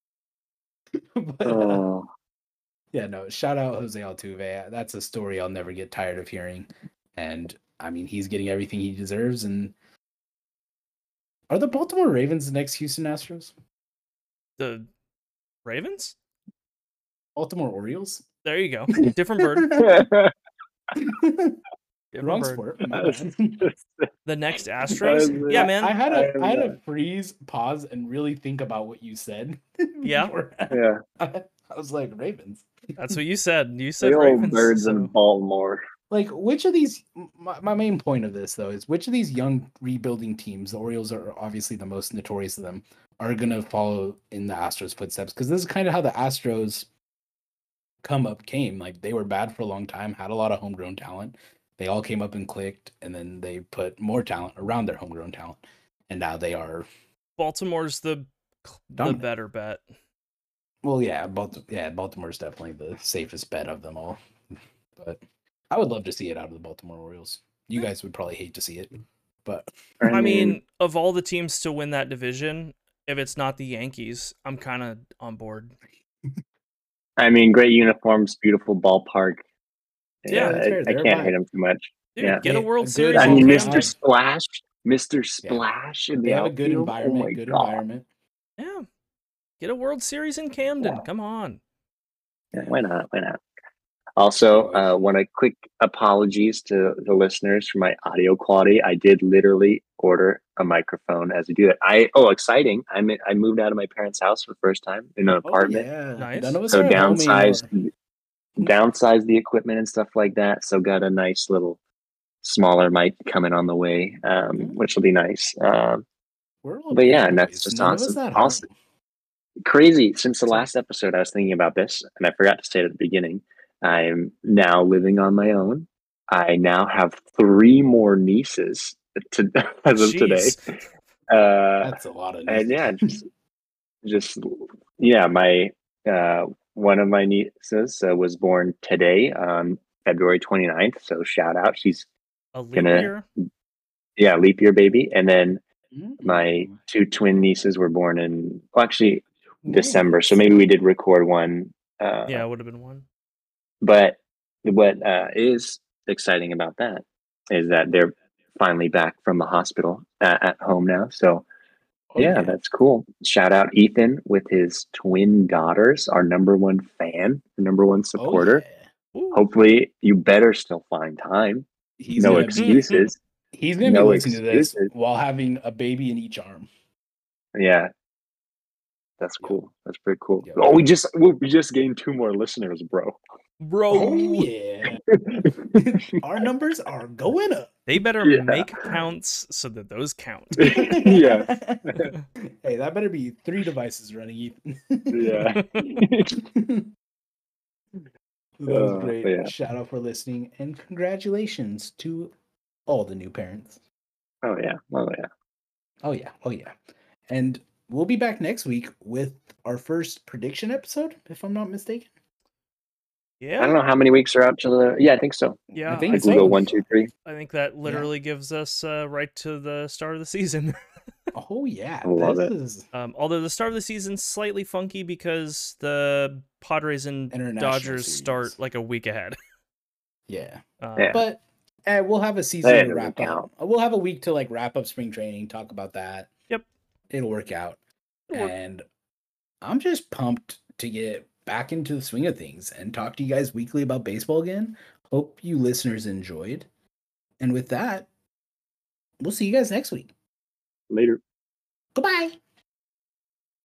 But, yeah, no, shout out Jose Altuve. That's a story I'll never get tired of hearing. And I mean, he's getting everything he deserves. And are the Baltimore Ravens the next Houston Astros? The Ravens? Baltimore Orioles? There you go. Different bird. Wrong sport. The next Astros? Yeah, man. I had a freeze, pause, and really think about what you said. Yeah. Yeah. I was like, Ravens. That's what you said. You said the Ravens. Old birds in Baltimore. Like, which of these? My main point of this, though, is which of these young rebuilding teams, the Orioles are obviously the most notorious of them, are going to follow in the Astros' footsteps? Because this is kind of how the Astros come up came. Like, they were bad for a long time, had a lot of homegrown talent. They all came up and clicked, and then they put more talent around their homegrown talent, and now they are. Baltimore's the better bet. Well, yeah, Baltimore's definitely the safest bet of them all. But I would love to see it out of the Baltimore Orioles. You guys would probably hate to see it, but I mean, of all the teams to win that division, if it's not the Yankees, I'm kind of on board. I mean, great uniforms, beautiful ballpark. Yeah, I can't hate them too much. Dude, get a World Series. I mean, Mr. Splash in the outfield. They have a good environment. Environment. Yeah. Get a World Series in Camden. Come on. Yeah, why not? Also, want a quick apologies to the listeners for my audio quality. I did literally order a microphone as we do that. Exciting! I moved out of my parents' house for the first time in an apartment. Yeah. Nice. So downsized downsized the equipment and stuff like that. So got a nice little smaller mic coming on the way, which will be nice. But yeah, and that's just awesome. Crazy. Since the last episode, I was thinking about this, and I forgot to say it at the beginning. I'm now living on my own. I now have 3 more nieces as of today. That's a lot of nieces. And yeah, my one of my nieces was born today on February 29th. So shout out. She's a leap year? Yeah, leap year baby. And then my 2 twin nieces were born in December. So maybe we did record one. Yeah, it would have been one. But what is exciting about that is that they're finally back from the hospital at home now. So yeah, that's cool. Shout out Ethan with his twin daughters, our number 1 fan, the number 1 supporter. Hopefully you better still find time. No excuses. He's going to be listening to this while having a baby in each arm. Yeah. That's cool. That's pretty cool. Yep. Oh, we just gained 2 more listeners, bro. Oh, yeah. Our numbers are going up. They better make counts so that those count. Yeah. Hey, that better be 3 devices running, Ethan. Yeah. That was great. Yeah. Shout out for listening, and congratulations to all the new parents. Oh, yeah. Oh, yeah. Oh, yeah. Oh, yeah. And we'll be back next week with our first prediction episode, if I'm not mistaken. Yeah. I don't know how many weeks are out to the. Yeah, I think so. Yeah. I think we go 1, 2, 3. I think that literally gives us right to the start of the season. Oh, yeah. I love it. Although the start of the season's slightly funky because the Padres and Dodgers start like a week ahead. Yeah. But we'll have a season to wrap up. We'll have a week to like wrap up spring training, talk about that. Yep. It'll work out. And I'm just pumped to get back into the swing of things and talk to you guys weekly about baseball again. Hope you listeners enjoyed. And with that, we'll see you guys next week. Later. Goodbye.